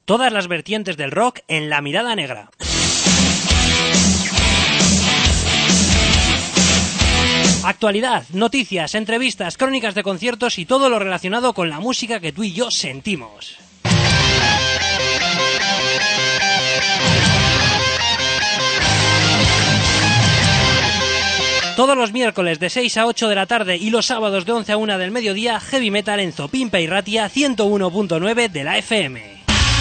Todas las vertientes del rock en La Mirada Negra. Actualidad, noticias, entrevistas, crónicas de conciertos y todo lo relacionado con la música que tú y yo sentimos. Todos los miércoles de 6 a 8 de la tarde y los sábados de 11 a 1 del mediodía, Heavy Metal en Zopimpe y Ratia 101.9 de la FM.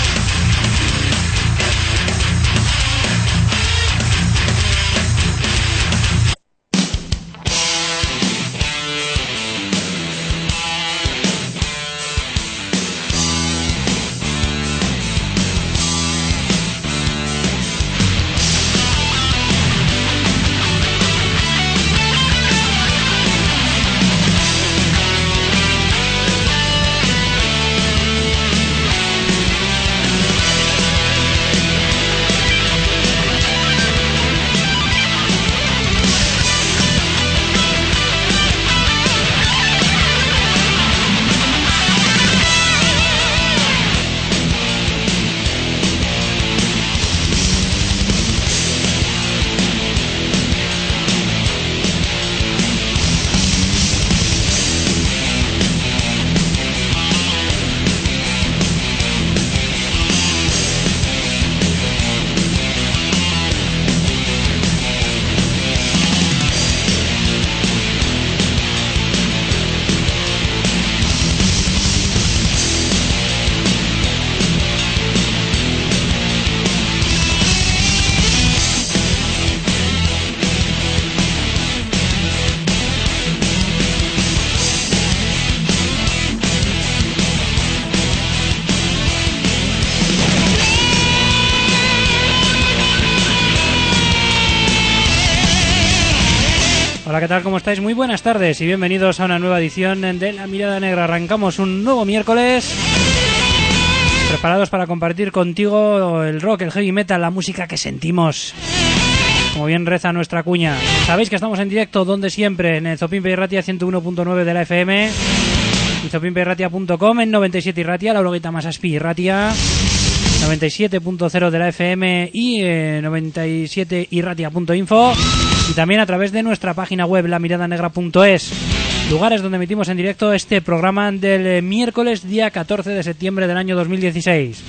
Hola, ¿qué tal? ¿Cómo estáis? Muy buenas tardes y bienvenidos a una nueva edición de La Mirada Negra. Arrancamos un nuevo miércoles, preparados para compartir contigo el rock, el heavy metal, la música que sentimos. Como bien reza nuestra cuña. Sabéis que estamos en directo donde siempre, en el Zopimpe y Ratia 101.9 de la FM y zopimpeirratia.com, en 97 y Ratia, la bloguita más aspi y Ratia 97.0 de la FM y 97irratia.info, y también a través de nuestra página web lamiradanegra.es, lugares donde emitimos en directo este programa del miércoles día 14 de septiembre del año 2016.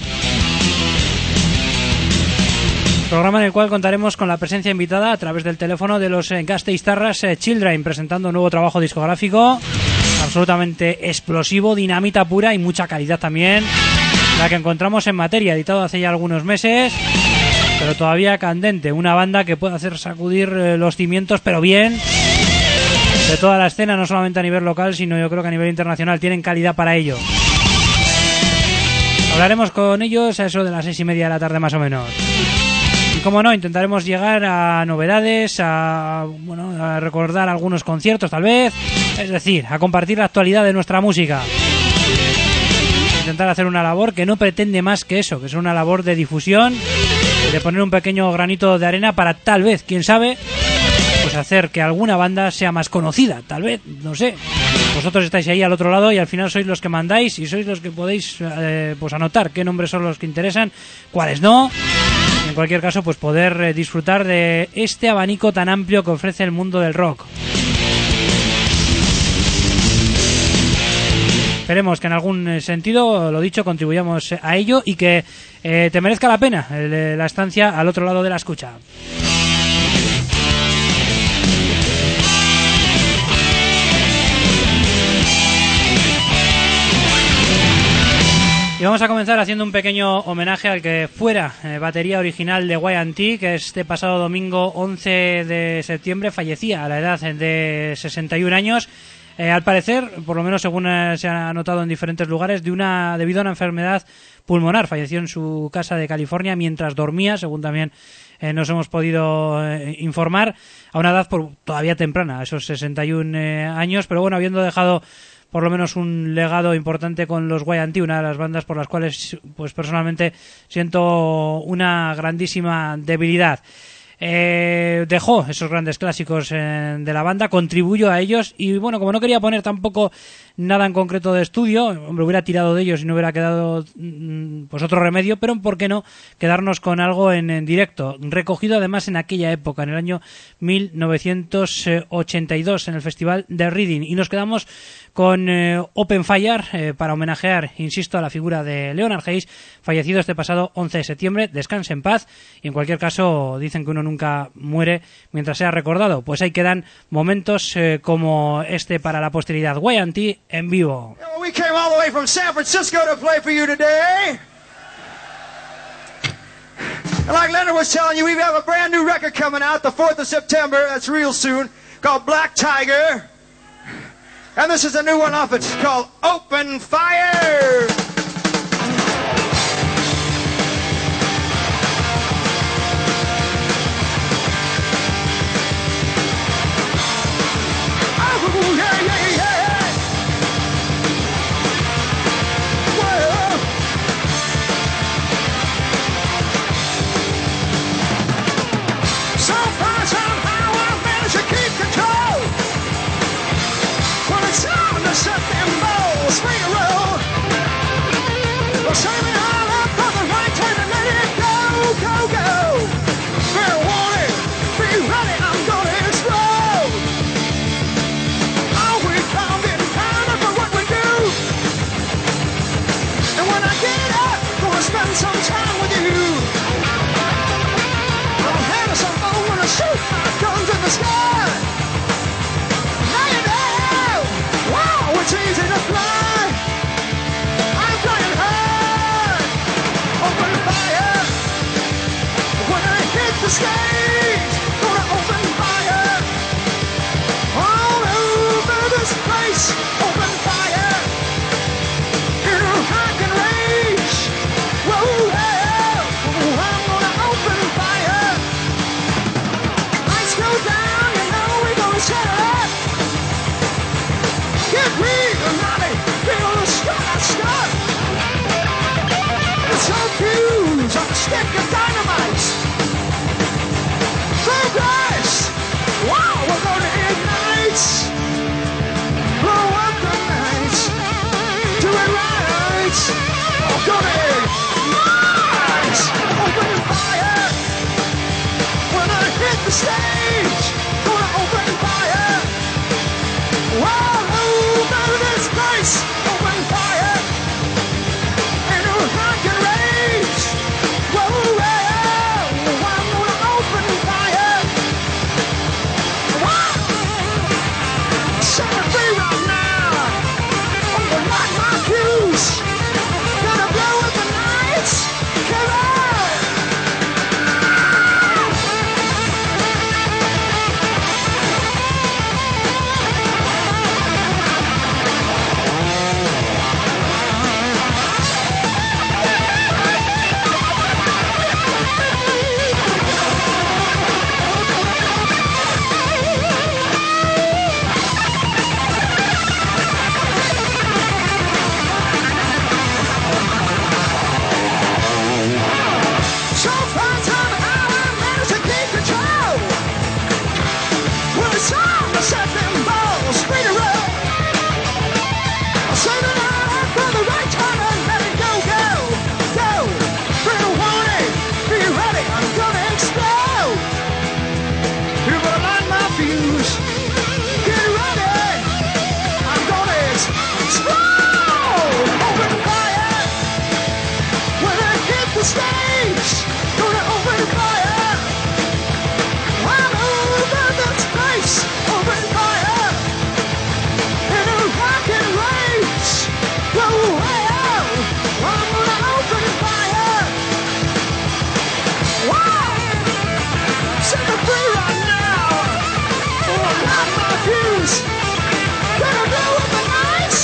Programa en el cual contaremos con la presencia invitada a través del teléfono de los Gasteiztarras Children, presentando un nuevo trabajo discográfico absolutamente explosivo, dinamita pura y mucha calidad también, la que encontramos en materia, editado hace ya algunos meses, pero todavía candente. Una banda que puede hacer sacudir los cimientos, pero bien, de toda la escena, no solamente a nivel local, sino yo creo que a nivel internacional. Tienen calidad para ello. Hablaremos con ellos a eso de las 6:30 de la tarde más o menos. Y como no, intentaremos llegar a novedades, a recordar algunos conciertos tal vez, es decir, a compartir la actualidad de nuestra música. Intentar hacer una labor que no pretende más que eso, que es una labor de difusión, de poner un pequeño granito de arena para tal vez, quién sabe, pues hacer que alguna banda sea más conocida, tal vez, no sé. Vosotros estáis ahí al otro lado y al final sois los que mandáis y sois los que podéis pues anotar qué nombres son los que interesan, cuáles no. En cualquier caso, pues poder disfrutar de este abanico tan amplio que ofrece el mundo del rock. Esperemos que en algún sentido, lo dicho, contribuyamos a ello y que te merezca la pena la estancia al otro lado de la escucha. Y vamos a comenzar haciendo un pequeño homenaje al que fuera batería original de Y&T, que este pasado domingo 11 de septiembre fallecía a la edad de 61 años. Al parecer, por lo menos según se ha notado en diferentes lugares, debido a una enfermedad pulmonar. Falleció en su casa de California mientras dormía, según también nos hemos podido informar, a una edad todavía temprana, a esos 61 años, pero bueno, habiendo dejado por lo menos un legado importante con los Y&T, una de las bandas por las cuales pues personalmente siento una grandísima debilidad. Dejó esos grandes clásicos de la banda, contribuyó a ellos y bueno, como no quería poner tampoco nada en concreto de estudio. Hombre, hubiera tirado de ellos y no hubiera quedado pues otro remedio, pero ¿por qué no quedarnos con algo en directo? Recogido además en aquella época, en el año 1982, en el Festival de Reading. Y nos quedamos con Open Fire para homenajear, insisto, a la figura de Leonard Hayes, fallecido este pasado 11 de septiembre. Descanse en paz, y en cualquier caso dicen que uno nunca muere mientras sea recordado. Pues ahí quedan momentos como este para la posteridad. Y&T en vivo. We came all the way from San Francisco to play for you today. And like Leonard was telling you, we have a brand new record coming out the 4th of September, that's real soon, called Black Tiger. And this is a new one off it, it's called Open Fire. Oh, yeah, yeah, yeah. Whoa. Somehow, I manage to keep control. When it's time to set them balls free to roll. Well, save it all up for the right time and let it go, go, go. Fair warning, be ready, I'm gonna explode. Oh, we come in time for what we do. And when I get up, gonna spend some time with you. I'm having some fun when I shoot my guns in the sky. Now you know, wow, it's easy to fly. I'm flying high, open fire. When I hit the stage, gonna open fire. All over this place, open fire. In rock and rage, whoa, hell, I'm gonna open fire. Lights go down, you know we're gonna set it up. Get real, Molly, feel the start. It's so fuse on a stick of dynamite. So guys, wow, we're gonna ignite. Blow up the night, do it right. I'm gonna ignite, open fire. When I hit the stage, gonna open fire. All over this place, open fire. And a rock and rage, whoa, well, I'm gonna open fire. Wow, set me free right now. I'm gonna lock my fuse, gonna blow up the night. Come on. So far, somehow I managed to keep control. When it's time to set them balls free to roll. I'll save it all up for the right time and let it go, go, go. Fair warning, be ready, I'm gonna explode. You're gonna light my fuse. Get ready, I'm gonna explode. Open fire. When I hit the stage, gonna open fire. All over this place, open fire. In a rock and rage, whoa, wow, I'm gonna open fire. Wow, set me free right now. Oh, I'm not my fuse. Gonna blow up the nights.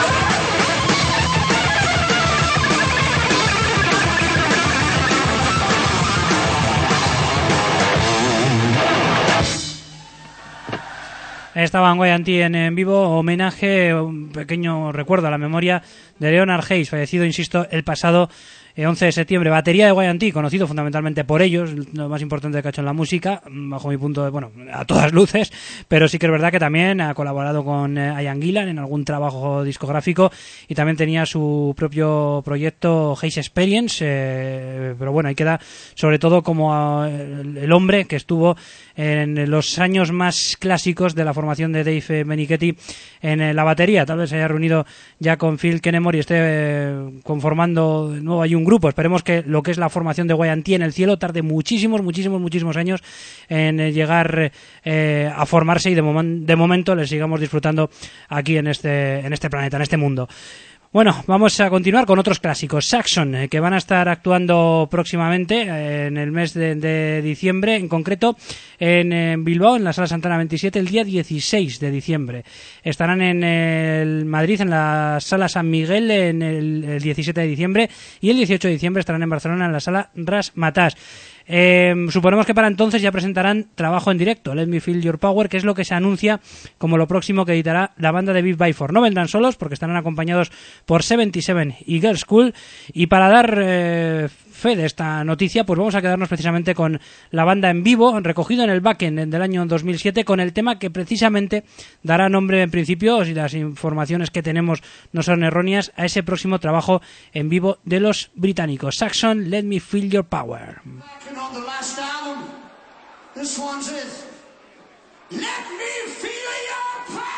Estaban Y&T en vivo, homenaje, un pequeño recuerdo a la memoria de Leonard Hayes, fallecido, insisto, el pasado 11 de septiembre, batería de Wyatt T, conocido fundamentalmente por ellos, lo más importante que ha hecho en la música, bajo mi punto de, bueno, a todas luces, pero sí que es verdad que también ha colaborado con Ian Gillan en algún trabajo discográfico y también tenía su propio proyecto Haze Experience, pero bueno, ahí queda sobre todo como el hombre que estuvo en los años más clásicos de la formación de Dave Menichetti en la batería. Tal vez se haya reunido ya con Phil Kennemore y esté conformando de nuevo hay un grupo. Esperemos que lo que es la formación de Wyatt T en el cielo tarde muchísimos años en llegar a formarse y de momento les sigamos disfrutando aquí en este planeta, en este mundo. Bueno, vamos a continuar con otros clásicos. Saxon, que van a estar actuando próximamente en el mes de diciembre, en concreto en Bilbao, en la Sala Santana 27, el día 16 de diciembre. Estarán en el Madrid, en la Sala San Miguel, en el 17 de diciembre, y el 18 de diciembre estarán en Barcelona, en la Sala Ras Matas. Suponemos que para entonces ya presentarán trabajo en directo, Let Me Feel Your Power, que es lo que se anuncia como lo próximo que editará la banda de Beat by Four. No vendrán solos porque estarán acompañados por 77 y Girls School, y para dar fe de esta noticia, pues vamos a quedarnos precisamente con la banda en vivo, recogido en el Backend del año 2007, con el tema que precisamente dará nombre en principio, si las informaciones que tenemos no son erróneas, a ese próximo trabajo en vivo de los británicos. Saxon, Let Me Feel Your Power. On the last album, this one's it. Let me feel your power.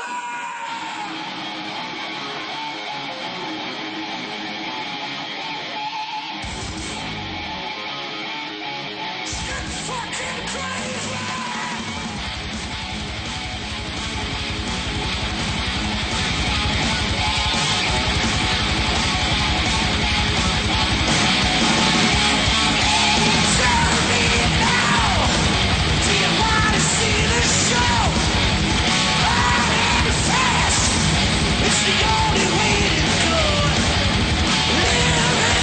It's fucking crazy.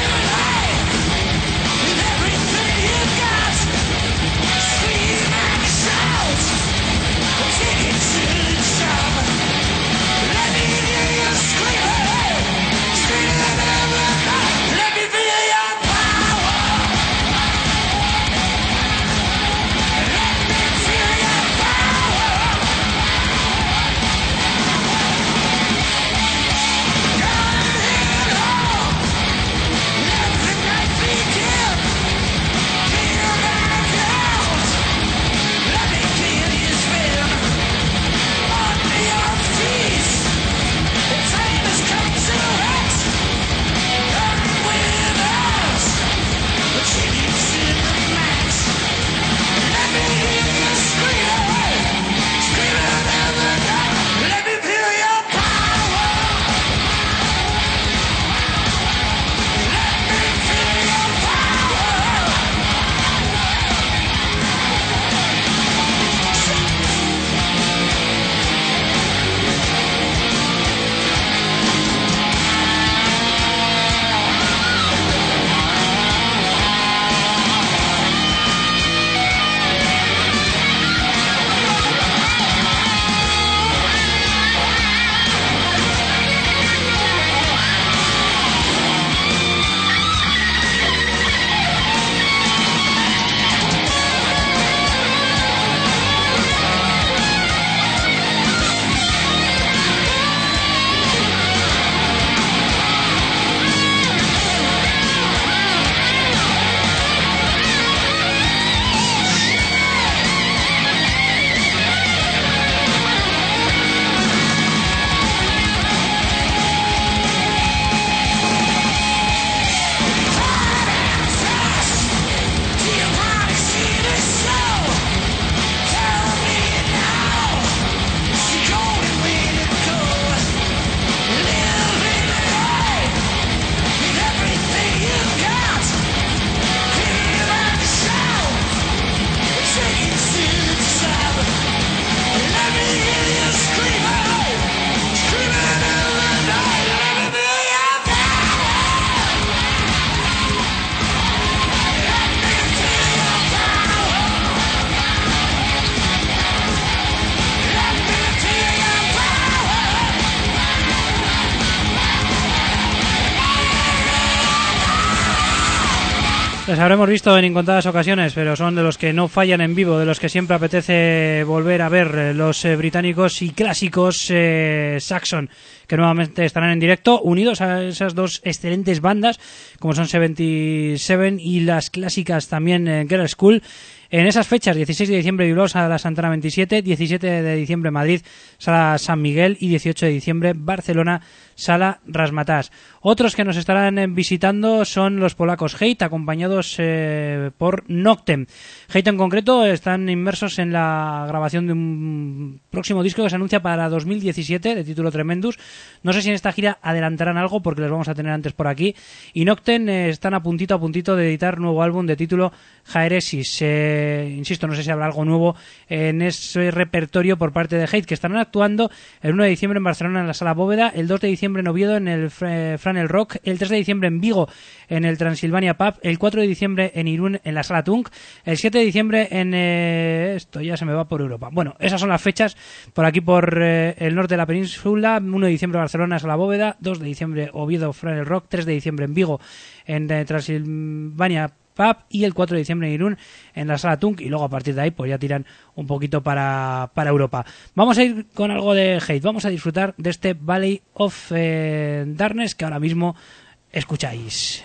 Scream and Les habremos visto en incontadas ocasiones, pero son de los que no fallan en vivo, de los que siempre apetece volver a ver, los británicos y clásicos Saxon, que nuevamente estarán en directo, unidos a esas dos excelentes bandas, como son 77 y las clásicas también Girl School. En esas fechas, 16 de diciembre Bilbao, Sala Santana 27, 17 de diciembre Madrid, Sala San Miguel y 18 de diciembre Barcelona, Sala Razzmatazz. Otros que nos estarán visitando son los polacos Hate, acompañados por Noctem. Hate en concreto están inmersos en la grabación de un próximo disco que se anuncia para 2017, de título Tremendous. No sé si en esta gira adelantarán algo porque les vamos a tener antes por aquí. Y Noctem están a puntito de editar nuevo álbum de título Jaeresis. Insisto, no sé si habrá algo nuevo en ese repertorio por parte de Hate, que estarán actuando el 1 de diciembre en Barcelona en la Sala Bóveda, el 2 de diciembre en Oviedo en el Franel Rock, el 3 de diciembre en Vigo en el Transilvania Pub, el 4 de diciembre en Irún en la Sala Tunk, el 7 de diciembre en... esto ya se me va por Europa. Bueno, esas son las fechas por aquí por el norte de la península. 1 de diciembre Barcelona, Sala Bóveda, 2 de diciembre Oviedo, Franel Rock, 3 de diciembre en Vigo en Transilvania Pub y el 4 de diciembre en Irún en la Sala Tunk, y luego a partir de ahí pues ya tiran un poquito para Europa. Vamos a ir con algo de Hate, vamos a disfrutar de este Valley of Darkness que ahora mismo escucháis.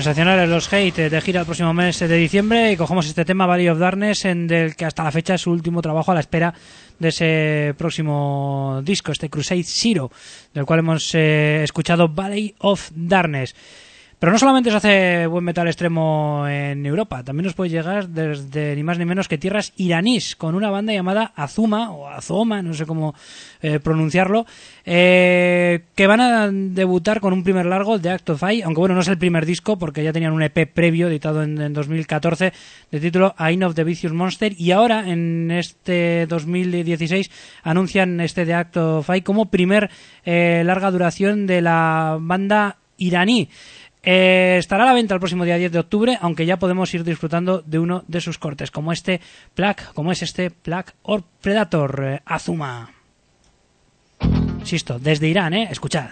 sensacionales los Hate de gira el próximo mes de diciembre, y cogemos este tema Valley of Darkness, en del que hasta la fecha es su último trabajo a la espera de ese próximo disco, este Crusade Zero, del cual hemos escuchado Valley of Darkness. Pero no solamente se hace buen metal extremo en Europa, también nos puede llegar desde ni más ni menos que tierras iraníes, con una banda llamada Azuma, o Azoma, no sé cómo pronunciarlo, que van a debutar con un primer largo de Act of I, aunque bueno, no es el primer disco, porque ya tenían un EP previo editado en 2014 de título Eye of the Vicious Monster, y ahora en este 2016 anuncian este de Act of I como primer larga duración de la banda iraní. Estará a la venta el próximo día 10 de octubre, aunque ya podemos ir disfrutando de uno de sus cortes, como es este Plague or Predator, Azuma. Insisto, desde Irán, escuchad.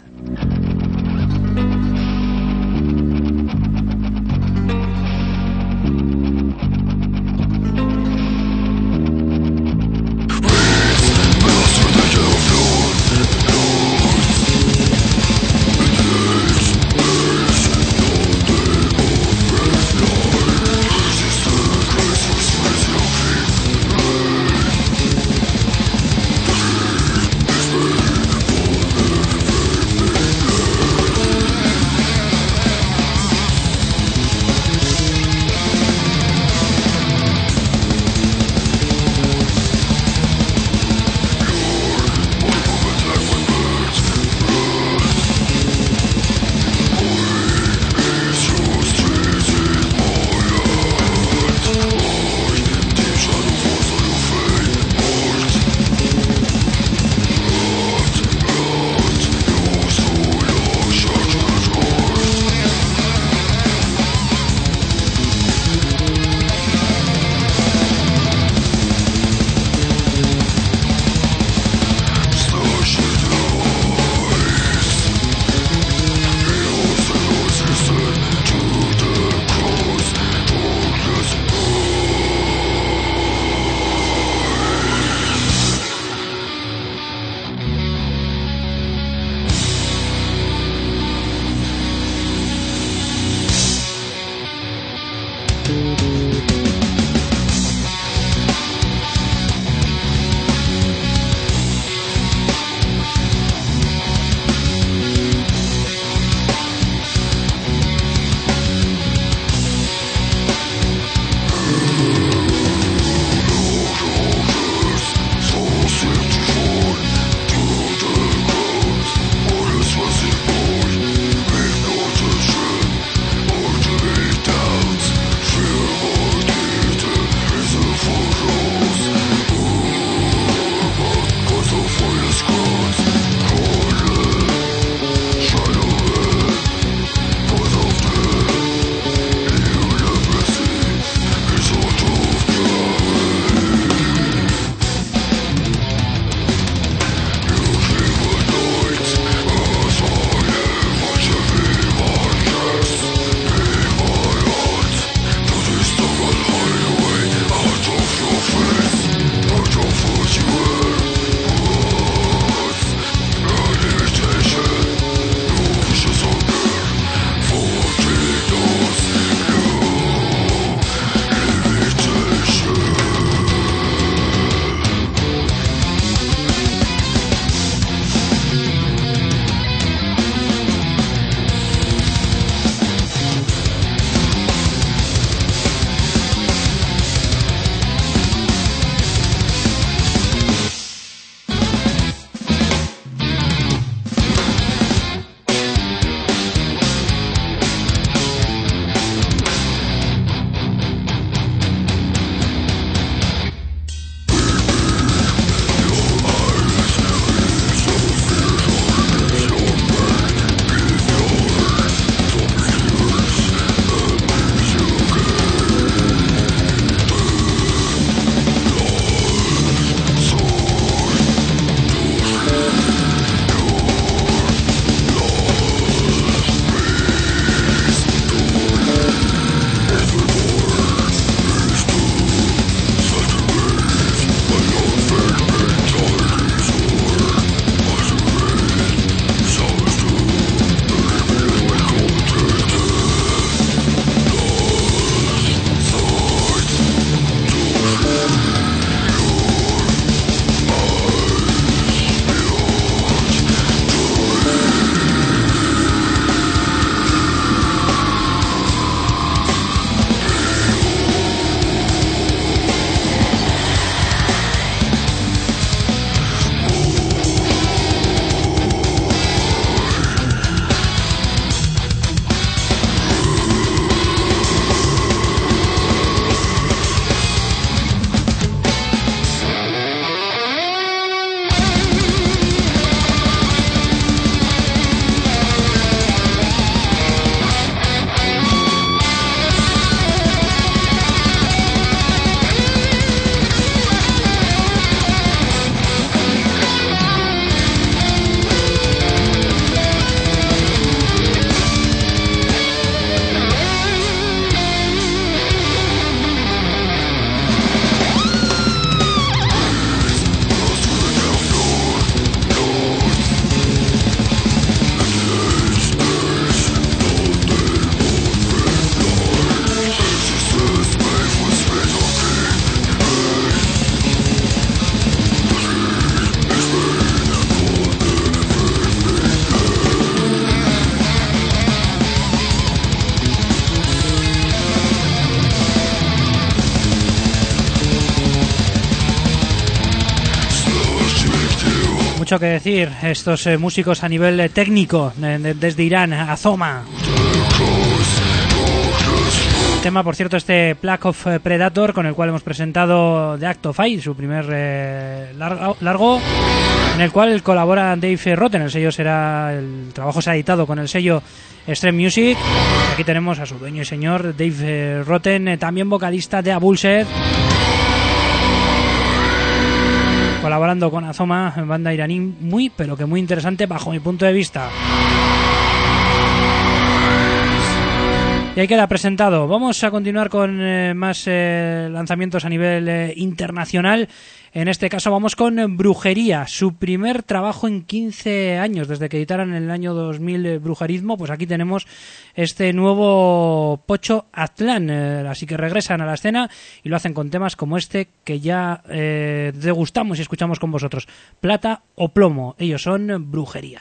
mucho que decir estos músicos a nivel técnico desde Irán, Azoma. Tema, por cierto, este Plague of Predator, con el cual hemos presentado The Act of Fight, su primer largo, en el cual colabora Dave Rotten. El trabajo se ha editado con el sello Extreme Music. Y aquí tenemos a su dueño y señor Dave Rotten, también vocalista de Bullshit, colaborando con Azoma, banda iraní muy, pero que muy interesante bajo mi punto de vista. Y ahí queda presentado. Vamos a continuar con más lanzamientos a nivel internacional. En este caso vamos con Brujería, su primer trabajo en 15 años, desde que editaron en el año 2000 Brujerismo. Pues aquí tenemos este nuevo Pocho Aztlán, así que regresan a la escena y lo hacen con temas como este que ya degustamos y escuchamos con vosotros, Plata o Plomo. Ellos son Brujería.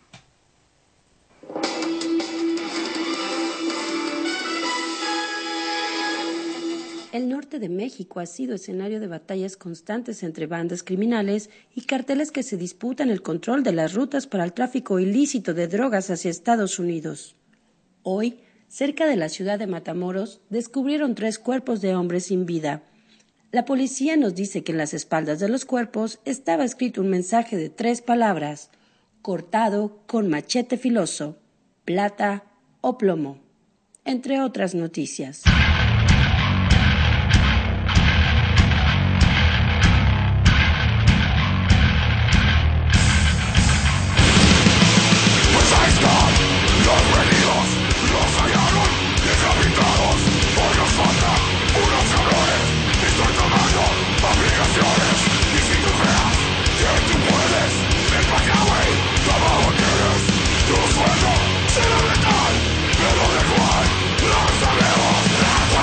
El norte de México ha sido escenario de batallas constantes entre bandas criminales y carteles que se disputan el control de las rutas para el tráfico ilícito de drogas hacia Estados Unidos. Hoy, cerca de la ciudad de Matamoros, descubrieron 3 cuerpos de hombres sin vida. La policía nos dice que en las espaldas de los cuerpos estaba escrito un mensaje de 3 palabras: cortado con machete filoso, plata o plomo, entre otras noticias. Será letal, pero de cual lo sabemos.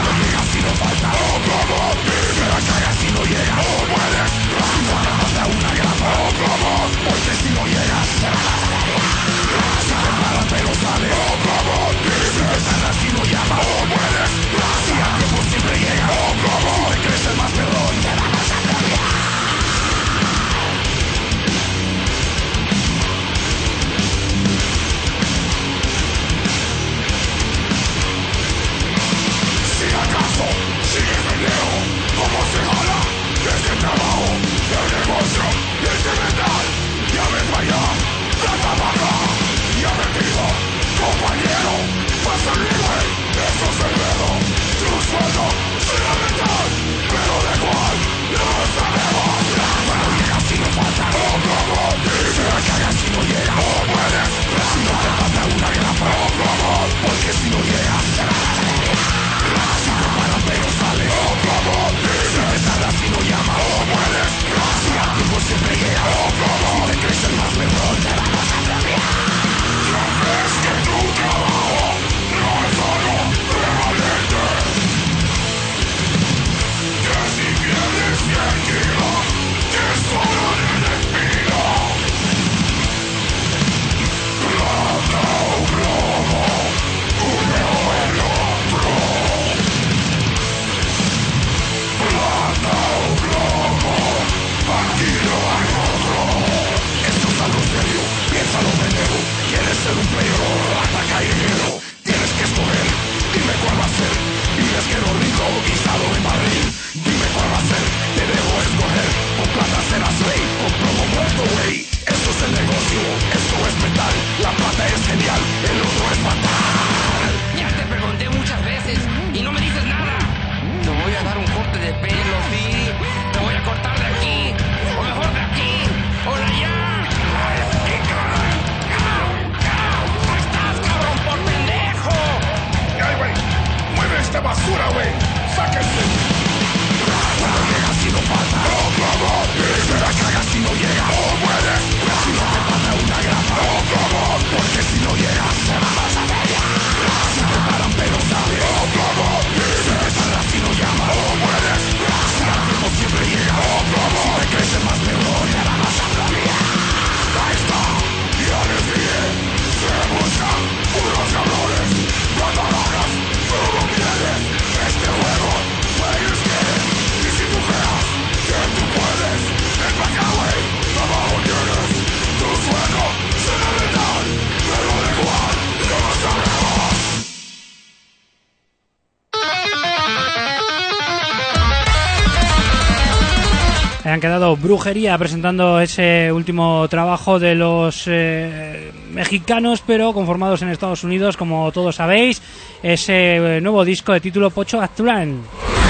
han quedado Brujería presentando ese último trabajo de los mexicanos, pero conformados en Estados Unidos, como todos sabéis. Ese nuevo disco de título Pocho Aztlán.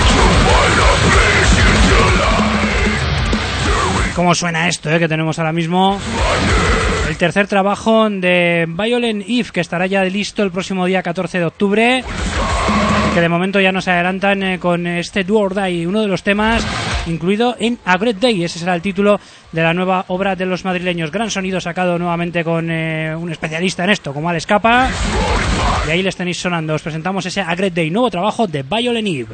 ¿Cómo suena esto que tenemos ahora mismo? El tercer trabajo de Violent Eve, que estará ya listo el próximo día 14 de octubre, que de momento ya nos adelantan con este Do or Die, uno de los temas incluido en A Great Day. Ese será el título de la nueva obra de los madrileños. Gran sonido sacado nuevamente con un especialista en esto, como Alex Capa, y ahí les tenéis sonando. Os presentamos ese A Great Day, nuevo trabajo de Violent Eve.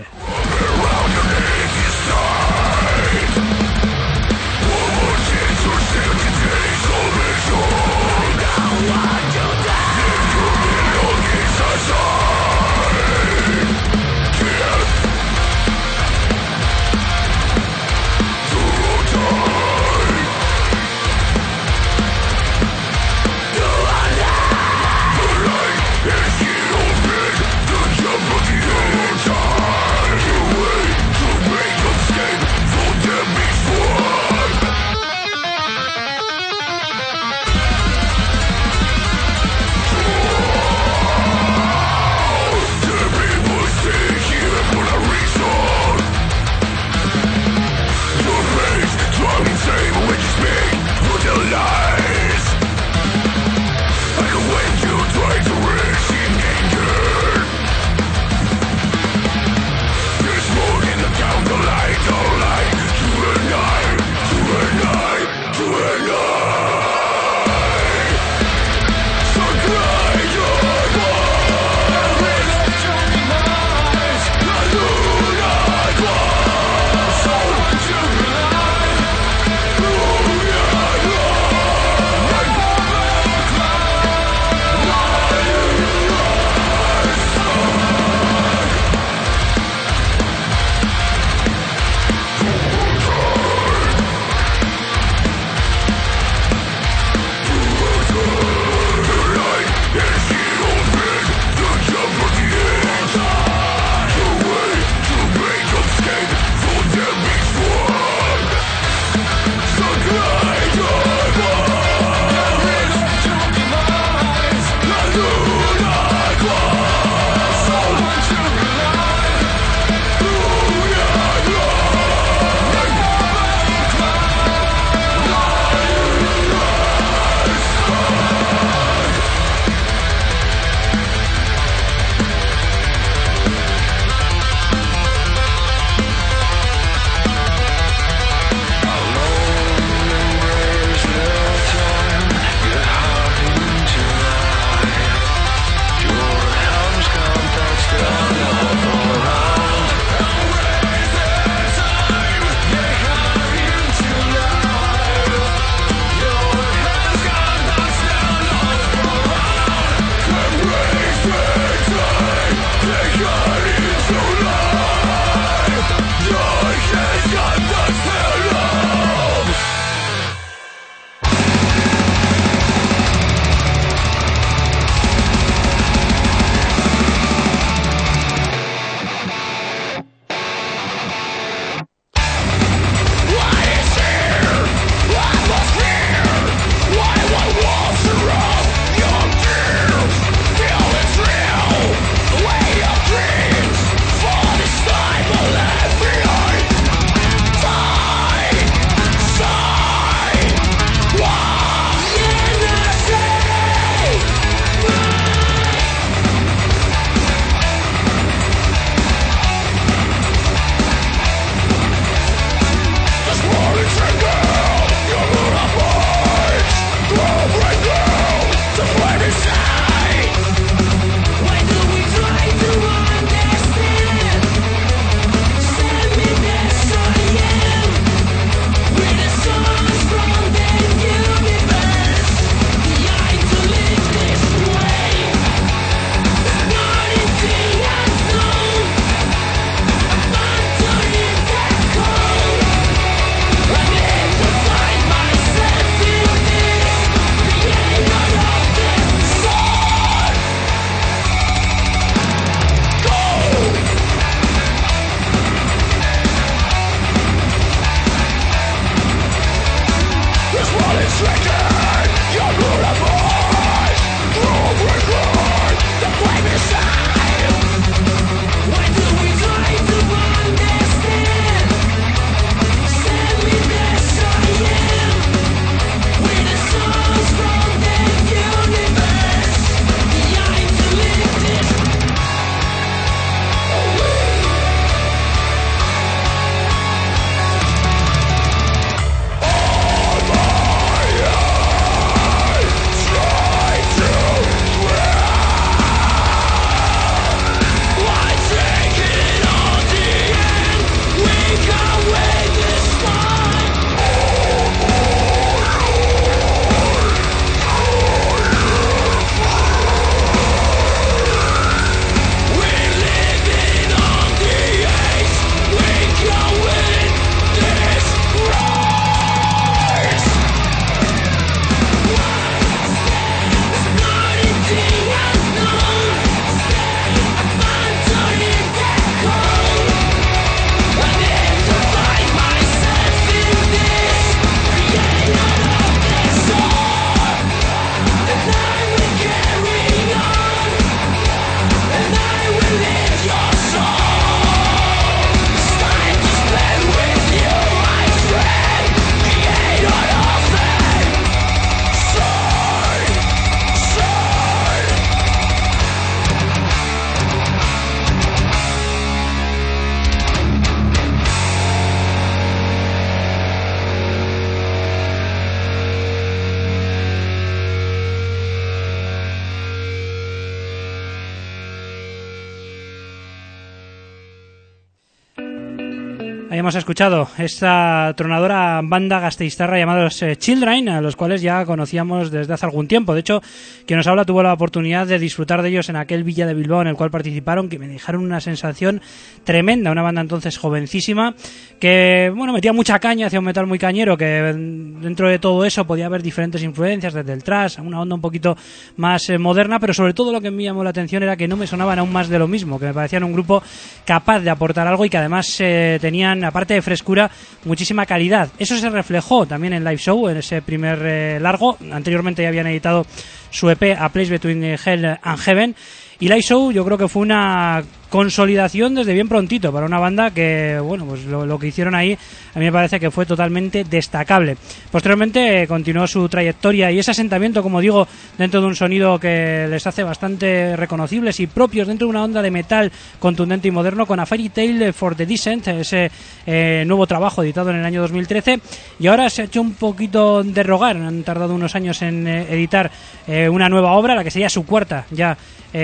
Hemos escuchado esta tronadora banda gasteiztarra llamados Children, a los cuales ya conocíamos desde hace algún tiempo. De hecho, quien nos habla tuvo la oportunidad de disfrutar de ellos en aquel Villa de Bilbao en el cual participaron, que me dejaron una sensación tremenda. Una banda entonces jovencísima que, bueno, metía mucha caña hacia un metal muy cañero, que dentro de todo eso podía haber diferentes influencias, desde el thrash a una onda un poquito más moderna, pero sobre todo lo que me llamó la atención era que no me sonaban aún más de lo mismo, que me parecían un grupo capaz de aportar algo y que además tenían, aparte de frescura, muchísima calidad. Eso se reflejó también en Live Show, en ese primer largo. Anteriormente ya habían editado su EP A Place Between Hell and Heaven, y Live Show yo creo que fue una consolidación desde bien prontito para una banda que, bueno, pues lo que hicieron ahí a mí me parece que fue totalmente destacable. Posteriormente continuó su trayectoria y ese asentamiento, como digo, dentro de un sonido que les hace bastante reconocibles y propios dentro de una onda de metal contundente y moderno, con A Fairy Tale for the Descent, ese nuevo trabajo editado en el año 2013, y ahora se ha hecho un poquito de rogar. Han tardado unos años en editar una nueva obra, la que sería su cuarta ya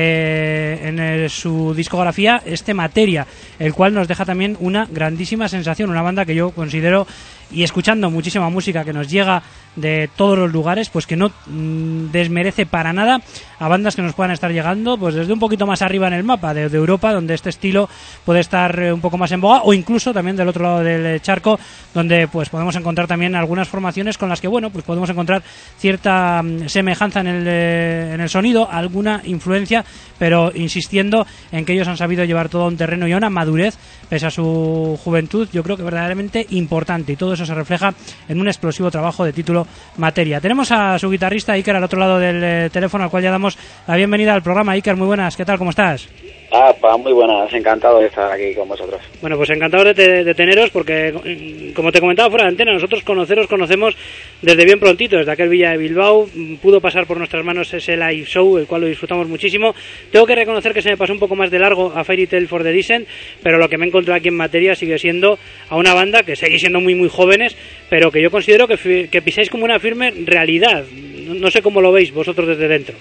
en su discografía, este Materia, el cual nos deja también una grandísima sensación. Una banda que yo considero, y escuchando muchísima música que nos llega de todos los lugares, pues que no desmerece para nada a bandas que nos puedan estar llegando pues desde un poquito más arriba en el mapa de Europa, donde este estilo puede estar un poco más en boga, o incluso también del otro lado del charco, donde pues podemos encontrar también algunas formaciones con las que, bueno, pues podemos encontrar cierta semejanza en el sonido, alguna influencia, pero insistiendo en que ellos han sabido llevar todo a un terreno y a una madurez, pese a su juventud, yo creo que verdaderamente importante, y todo eso se refleja en un explosivo trabajo de título Materia. Tenemos a su guitarrista Iker al otro lado del teléfono, al cual ya damos la bienvenida al programa. Iker, muy buenas, ¿qué tal? ¿Cómo estás? Muy buenas, encantado de estar aquí con vosotros. Bueno, pues encantado de teneros, porque como te comentaba fuera de antena, nosotros conocemos desde bien prontito, desde aquel Villa de Bilbao. Pudo pasar por nuestras manos ese Live Show, el cual lo disfrutamos muchísimo. Tengo que reconocer que se me pasó un poco más de largo A Fairy Tale for the Descent, pero lo que me he encontrado aquí en Materia sigue siendo a una banda que seguís siendo muy muy jóvenes, pero que yo considero que pisáis como una firme realidad. No sé cómo lo veis vosotros desde dentro.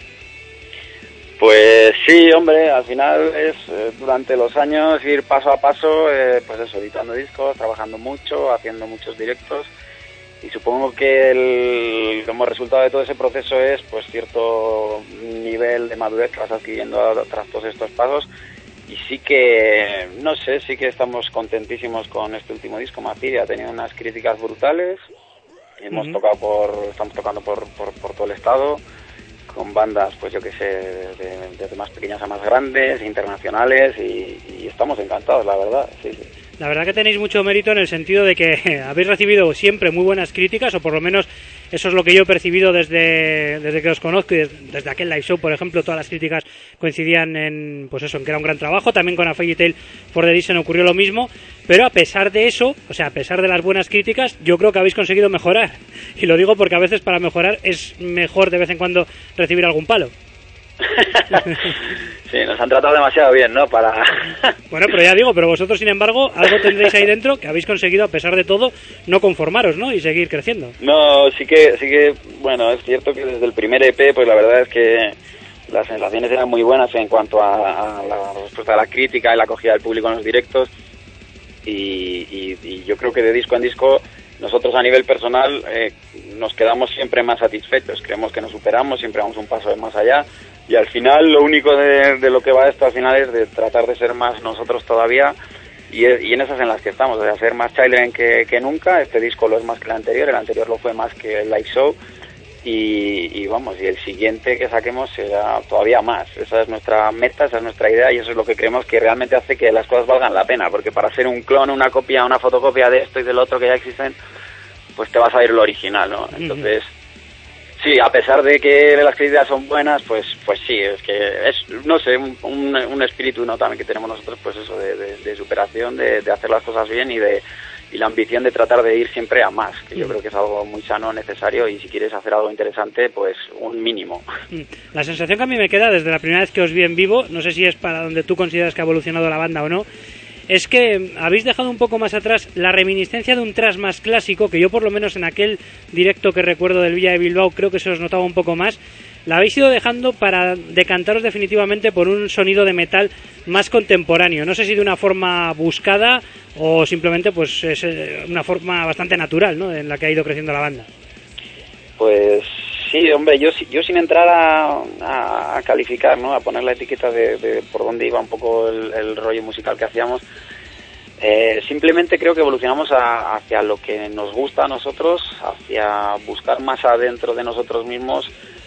Pues sí, hombre, al final es durante los años ir paso a paso, pues eso, editando discos, trabajando mucho, haciendo muchos directos, y supongo que como resultado de todo ese proceso es pues cierto nivel de madurez que vas adquiriendo tras todos estos pasos. Y sí que, no sé, sí que estamos contentísimos con este último disco. Materia ha tenido unas críticas brutales, estamos tocando por todo el estado, con bandas, pues yo que sé, desde más pequeñas a más grandes, internacionales, y estamos encantados, la verdad, sí. La verdad que tenéis mucho mérito en el sentido de que habéis recibido siempre muy buenas críticas, o por lo menos eso es lo que yo he percibido desde que os conozco, y desde aquel Live Show, por ejemplo. Todas las críticas coincidían en que era un gran trabajo. También con A Fairy Tale for the Descent ocurrió lo mismo, pero a pesar de eso, o sea, a pesar de las buenas críticas, yo creo que habéis conseguido mejorar, y lo digo porque a veces para mejorar es mejor de vez en cuando recibir algún palo. Sí, nos han tratado demasiado bien, ¿no? Bueno, pero ya digo, pero vosotros, sin embargo, algo tendréis ahí dentro que habéis conseguido, a pesar de todo, no conformaros, ¿no? Y seguir creciendo. No, sí que, bueno, es cierto que desde el primer EP, pues la verdad es que las sensaciones eran muy buenas en cuanto a la respuesta a la crítica y la acogida del público en los directos, y yo creo que de disco en disco nosotros a nivel personal nos quedamos siempre más satisfechos, creemos que nos superamos, siempre vamos un paso más allá, y al final lo único de lo que va esto al final es de tratar de ser más nosotros todavía, y en esas en las que estamos, de hacer más Children que nunca. Este disco lo es más que el anterior lo fue más que el Live Show, y el siguiente que saquemos será todavía más. Esa es nuestra meta, esa es nuestra idea, y eso es lo que creemos que realmente hace que las cosas valgan la pena, porque para hacer un clon, una copia, una fotocopia de esto y del otro que ya existen, pues te vas a ir lo original, ¿no? Entonces, sí, a pesar de que las críticas son buenas, pues sí, es que es, no sé, un espíritu, ¿no?, también que tenemos nosotros, pues eso, de superación, de hacer las cosas bien, y la ambición de tratar de ir siempre a más, que yo creo que es algo muy sano, necesario, y si quieres hacer algo interesante, pues un mínimo. La sensación que a mí me queda desde la primera vez que os vi en vivo, no sé si es para donde tú consideras que ha evolucionado la banda o no, es que habéis dejado un poco más atrás la reminiscencia de un thrash más clásico, que yo por lo menos en aquel directo que recuerdo del Villa de Bilbao creo que se os notaba un poco más. La habéis ido dejando para decantaros definitivamente por un sonido de metal más contemporáneo. No sé si de una forma buscada o simplemente pues es una forma bastante natural, ¿no?, en la que ha ido creciendo la banda. Pues sí, hombre, yo sin entrar a calificar, ¿no?, a poner la etiqueta de por dónde iba un poco el rollo musical que hacíamos, simplemente creo que evolucionamos hacia lo que nos gusta a nosotros, hacia buscar más adentro de nosotros mismos,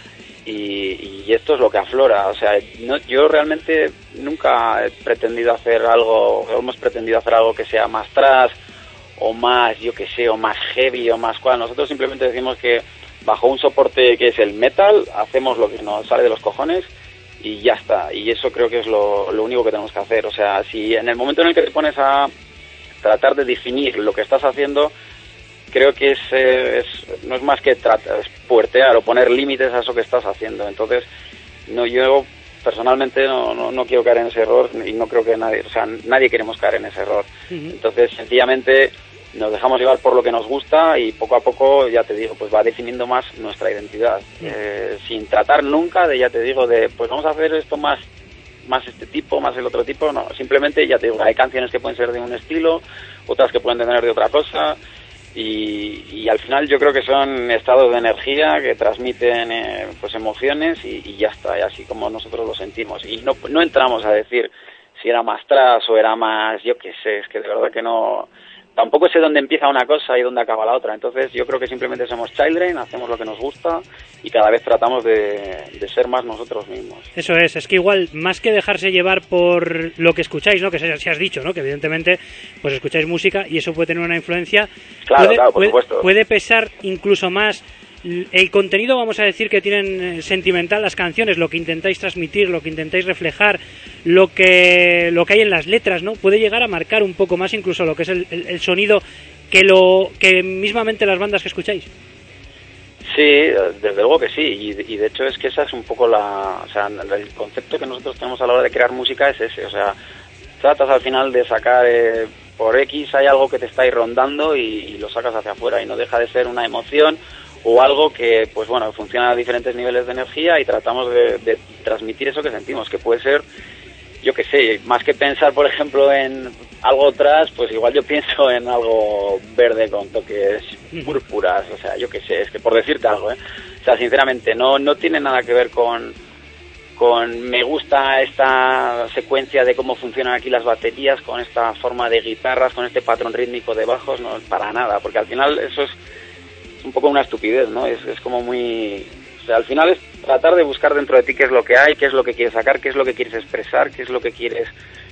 y esto es lo que aflora. O sea, yo realmente nunca he pretendido hacer algo, hemos pretendido hacer algo que sea más thrash o más, yo que sé, o más heavy o más cual. Nosotros simplemente decimos que bajo un soporte que es el metal, hacemos lo que nos sale de los cojones y ya está. Y eso creo que es lo único que tenemos que hacer. O sea, si en el momento en el que te pones a tratar de definir lo que estás haciendo, creo que no es más que puertear o poner límites a eso que estás haciendo. Entonces, yo personalmente no quiero caer en ese error, y no creo que nadie queremos caer en ese error. Entonces, sencillamente nos dejamos llevar por lo que nos gusta, y poco a poco, ya te digo, pues va definiendo más nuestra identidad, sin tratar nunca de, ya te digo, de pues vamos a hacer esto más este tipo, más el otro tipo. No, simplemente, ya te digo, hay canciones que pueden ser de un estilo, otras que pueden tener de otra cosa, y al final yo creo que son estados de energía que transmiten pues emociones, y ya está, y así como nosotros lo sentimos. Y no entramos a decir si era más thrash o era más, yo qué sé, es que de verdad que no, tampoco sé dónde empieza una cosa y dónde acaba la otra. Entonces yo creo que simplemente somos Children, hacemos lo que nos gusta y cada vez tratamos de ser más nosotros mismos. Eso es que igual, más que dejarse llevar por lo que escucháis, ¿no?, que se has dicho, ¿no?, que evidentemente pues escucháis música y eso puede tener una influencia. Claro, por supuesto. Puede pesar incluso más el contenido, vamos a decir, que tienen sentimental las canciones, lo que intentáis transmitir, lo que intentáis reflejar, lo que hay en las letras, ¿no? Puede llegar a marcar un poco más incluso lo que es el sonido que mismamente las bandas que escucháis. Sí, desde luego que sí, y de hecho es que esa es un poco el concepto que nosotros tenemos a la hora de crear música es ese. O sea, tratas al final de sacar, por X hay algo que te está ahí rondando y lo sacas hacia afuera, y no deja de ser una emoción o algo que, pues bueno, funciona a diferentes niveles de energía, y tratamos de transmitir eso que sentimos, que puede ser, yo qué sé, más que pensar, por ejemplo, en algo atrás, pues igual yo pienso en algo verde con toques púrpuras, o sea, yo qué sé, es que por decirte algo, o sea, sinceramente, no tiene nada que ver con me gusta esta secuencia de cómo funcionan aquí las baterías, con esta forma de guitarras, con este patrón rítmico de bajos, no, para nada, porque al final eso es un poco una estupidez, ¿no? Es como muy... O sea, al final es tratar de buscar dentro de ti qué es lo que hay, qué es lo que quieres sacar, qué es lo que quieres expresar, qué es lo que quieres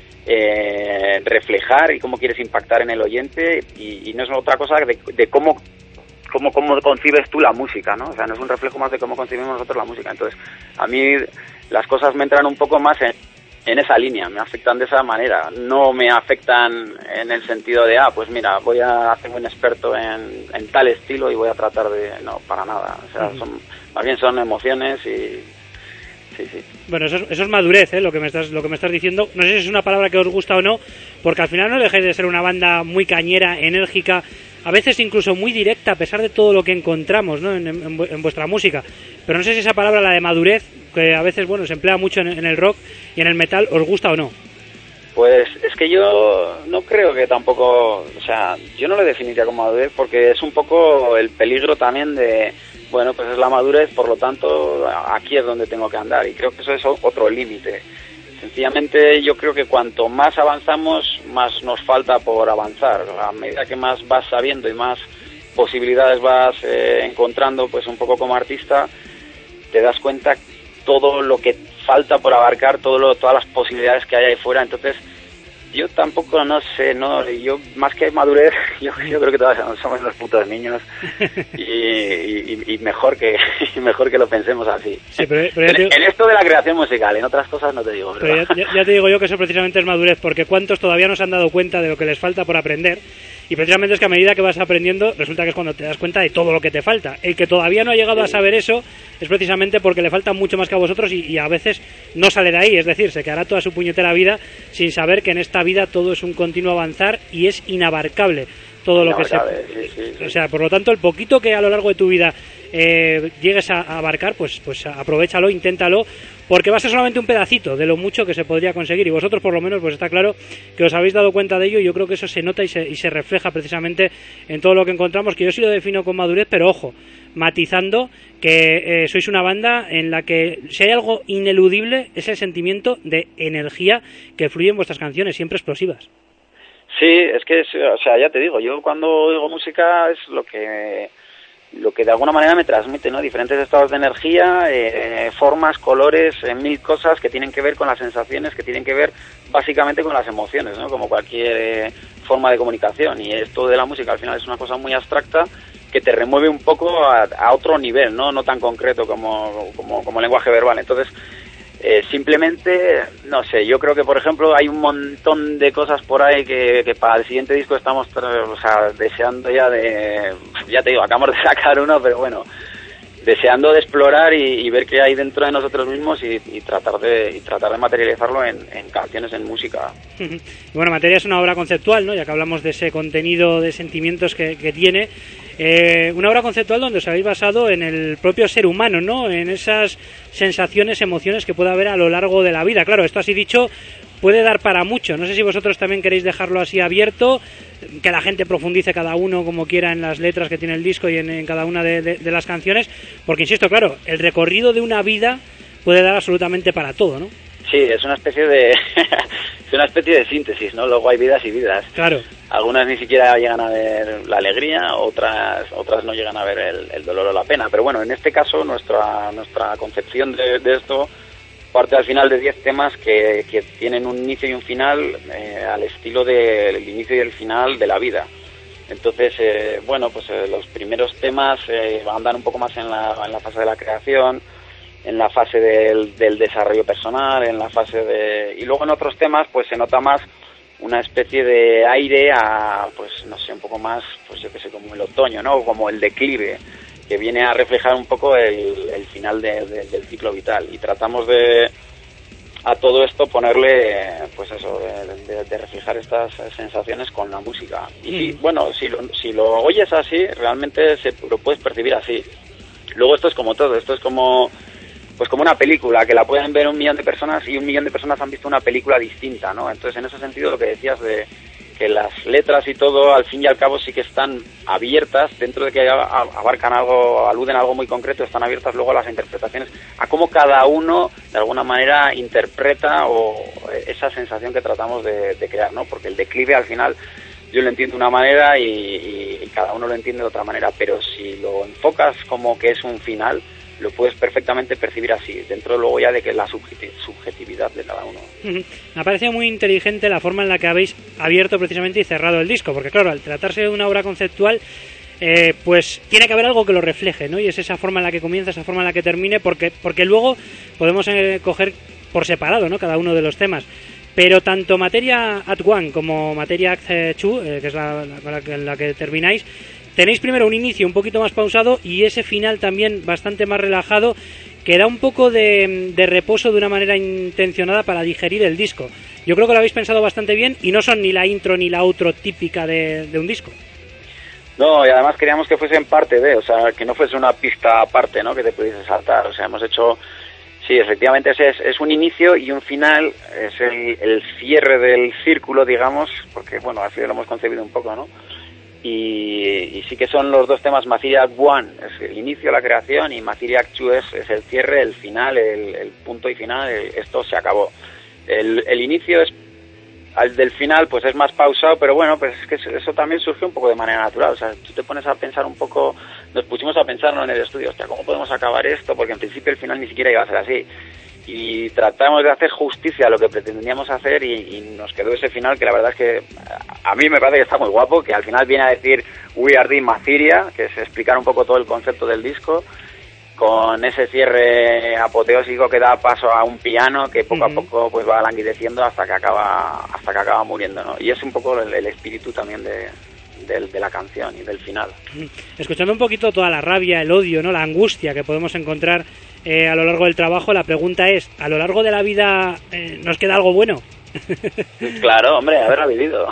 reflejar y cómo quieres impactar en el oyente, y no es otra cosa de cómo concibes tú la música, ¿no? O sea, no es un reflejo más de cómo concibimos nosotros la música. Entonces, a mí las cosas me entran un poco más en esa línea, me afectan de esa manera, no me afectan en el sentido de, pues mira, voy a hacerme un experto en tal estilo y voy a tratar de... No, para nada, o sea, más bien son emociones y... Sí. Bueno, eso es madurez, lo que me estás diciendo. No sé si es una palabra que os gusta o no, porque al final no dejáis de ser una banda muy cañera, enérgica, a veces incluso muy directa, a pesar de todo lo que encontramos, ¿no?, en vuestra música. Pero no sé si esa palabra, la de madurez, que a veces, bueno, se emplea mucho en el rock y en el metal, ¿os gusta o no? Pues es que yo no creo que tampoco... O sea, yo no le definiría como madurez, porque es un poco el peligro también de... Bueno, pues es la madurez, por lo tanto, aquí es donde tengo que andar, y creo que eso es otro límite. Sencillamente yo creo que cuanto más avanzamos, más nos falta por avanzar. A medida que más vas sabiendo y más posibilidades vas encontrando, pues un poco como artista, te das cuenta todo lo que falta por abarcar, todas las posibilidades que hay ahí fuera. Entonces, yo tampoco no sé, yo más que madurez, yo creo que todavía somos unos putos niños y mejor que lo pensemos así. Sí, pero en esto de la creación musical, en otras cosas no te digo. Pero ya te digo yo que eso precisamente es madurez, porque cuántos todavía no se han dado cuenta de lo que les falta por aprender, y precisamente es que a medida que vas aprendiendo, resulta que es cuando te das cuenta de todo lo que te falta. El que todavía no ha llegado a saber eso es precisamente porque le falta mucho más que a vosotros, y a veces no sale de ahí, es decir, se quedará toda su puñetera vida sin saber que en esta vida todo es un continuo avanzar y es inabarcable todo lo que se... Sí. O sea, por lo tanto, el poquito que a lo largo de tu vida llegues a abarcar, pues aprovechalo, inténtalo, porque va a ser solamente un pedacito de lo mucho que se podría conseguir, y vosotros por lo menos pues está claro que os habéis dado cuenta de ello, y yo creo que eso se nota y se refleja precisamente en todo lo que encontramos, que yo sí lo defino con madurez, pero ojo, matizando que sois una banda en la que si hay algo ineludible es el sentimiento de energía que fluye en vuestras canciones, siempre explosivas. Sí, es que, o sea, ya te digo, yo cuando oigo música es lo que de alguna manera me transmite, ¿no? Diferentes estados de energía, formas, colores, mil cosas que tienen que ver con las sensaciones, que tienen que ver básicamente con las emociones, ¿no? Como cualquier forma de comunicación. Y esto de la música al final es una cosa muy abstracta que te remueve un poco a otro nivel, ¿no? No tan concreto como lenguaje verbal. Entonces, simplemente, no sé, yo creo que, por ejemplo, hay un montón de cosas por ahí que para el siguiente disco estamos, o sea, deseando ya te digo, acabamos de sacar uno, pero bueno, deseando de explorar y ver qué hay dentro de nosotros mismos y tratar de materializarlo en canciones, en música. Y bueno, Materia es una obra conceptual, ¿no? Ya que hablamos de ese contenido de sentimientos que tiene. Una obra conceptual donde os habéis basado en el propio ser humano, ¿no? En esas sensaciones, emociones que puede haber a lo largo de la vida. Claro, esto así dicho puede dar para mucho. No sé si vosotros también queréis dejarlo así abierto, que la gente profundice cada uno como quiera en las letras que tiene el disco y en cada una de las canciones, porque insisto, claro, el recorrido de una vida puede dar absolutamente para todo, ¿no? Sí, es una especie de es una especie de síntesis, ¿no? Luego hay vidas y vidas. Claro. Algunas ni siquiera llegan a ver la alegría, otras no llegan a ver el dolor o la pena. Pero bueno, en este caso nuestra concepción de esto parte al final de 10 temas que tienen un inicio y un final al estilo del inicio y el final de la vida. Entonces, bueno, pues los primeros temas andan un poco más en la fase de la creación, en la fase del desarrollo personal, en la fase y luego en otros temas pues se nota más una especie de aire a, pues no sé, un poco más, pues yo que sé, como el otoño, ¿no? Como el declive, que viene a reflejar un poco el final del ciclo vital, y tratamos de a todo esto ponerle, pues eso, de reflejar estas sensaciones con la música. Y sí, bueno, si lo oyes así, realmente lo puedes percibir así. Luego esto es como todo, esto es como una película, que la pueden ver 1 millón de personas y 1 millón de personas han visto una película distinta, ¿no? Entonces, en ese sentido, lo que decías de que las letras y todo, al fin y al cabo, sí que están abiertas, dentro de que abarcan algo, aluden a algo muy concreto, están abiertas luego a las interpretaciones, a cómo cada uno, de alguna manera, interpreta o esa sensación que tratamos de crear, ¿no? Porque el declive, al final, yo lo entiendo de una manera y cada uno lo entiende de otra manera, pero si lo enfocas como que es un final, lo puedes perfectamente percibir así, dentro luego ya de que la subjetividad de cada uno. Me ha parecido muy inteligente la forma en la que habéis abierto precisamente y cerrado el disco, porque claro, al tratarse de una obra conceptual, pues tiene que haber algo que lo refleje, ¿no? Y es esa forma en la que comienza, esa forma en la que termine, porque luego podemos coger por separado, ¿no?, cada uno de los temas. Pero tanto Materia at One como Materia Act 2, que es la que termináis, tenéis primero un inicio un poquito más pausado y ese final también bastante más relajado, que da un poco de reposo de una manera intencionada para digerir el disco. Yo creo que lo habéis pensado bastante bien y no son ni la intro ni la outro típica de un disco. No, y además queríamos que fuesen parte de, o sea, que no fuese una pista aparte, ¿no?, que te pudiese saltar. O sea, hemos hecho... Sí, efectivamente es un inicio y un final, es el cierre del círculo, digamos, porque, bueno, así lo hemos concebido un poco, ¿no? Y sí que son los dos temas. Materia Act 1 es el inicio, la creación, y Materia Act 2 es el cierre, el final, el punto y final, esto se acabó. El inicio es al del final, pues es más pausado, pero bueno, pues es que eso también surge un poco de manera natural. O sea, tú te pones a pensar un poco, nos pusimos a pensarlo en el estudio, hostia, ¿cómo podemos acabar esto? Porque en principio el final ni siquiera iba a ser así. Y tratamos de hacer justicia a lo que pretendíamos hacer y nos quedó ese final que la verdad es que a mí me parece que está muy guapo, que al final viene a decir We Are The Materia, que es explicar un poco todo el concepto del disco, con ese cierre apoteósico que da paso a un piano que poco a poco pues va languideciendo hasta que acaba muriendo, ¿no? Y es un poco el espíritu también de la canción y del final. Escuchando un poquito toda la rabia, el odio, ¿no?, la angustia que podemos encontrar a lo largo del trabajo, la pregunta es, ¿a lo largo de la vida nos queda algo bueno? Claro, hombre, haberlo vivido.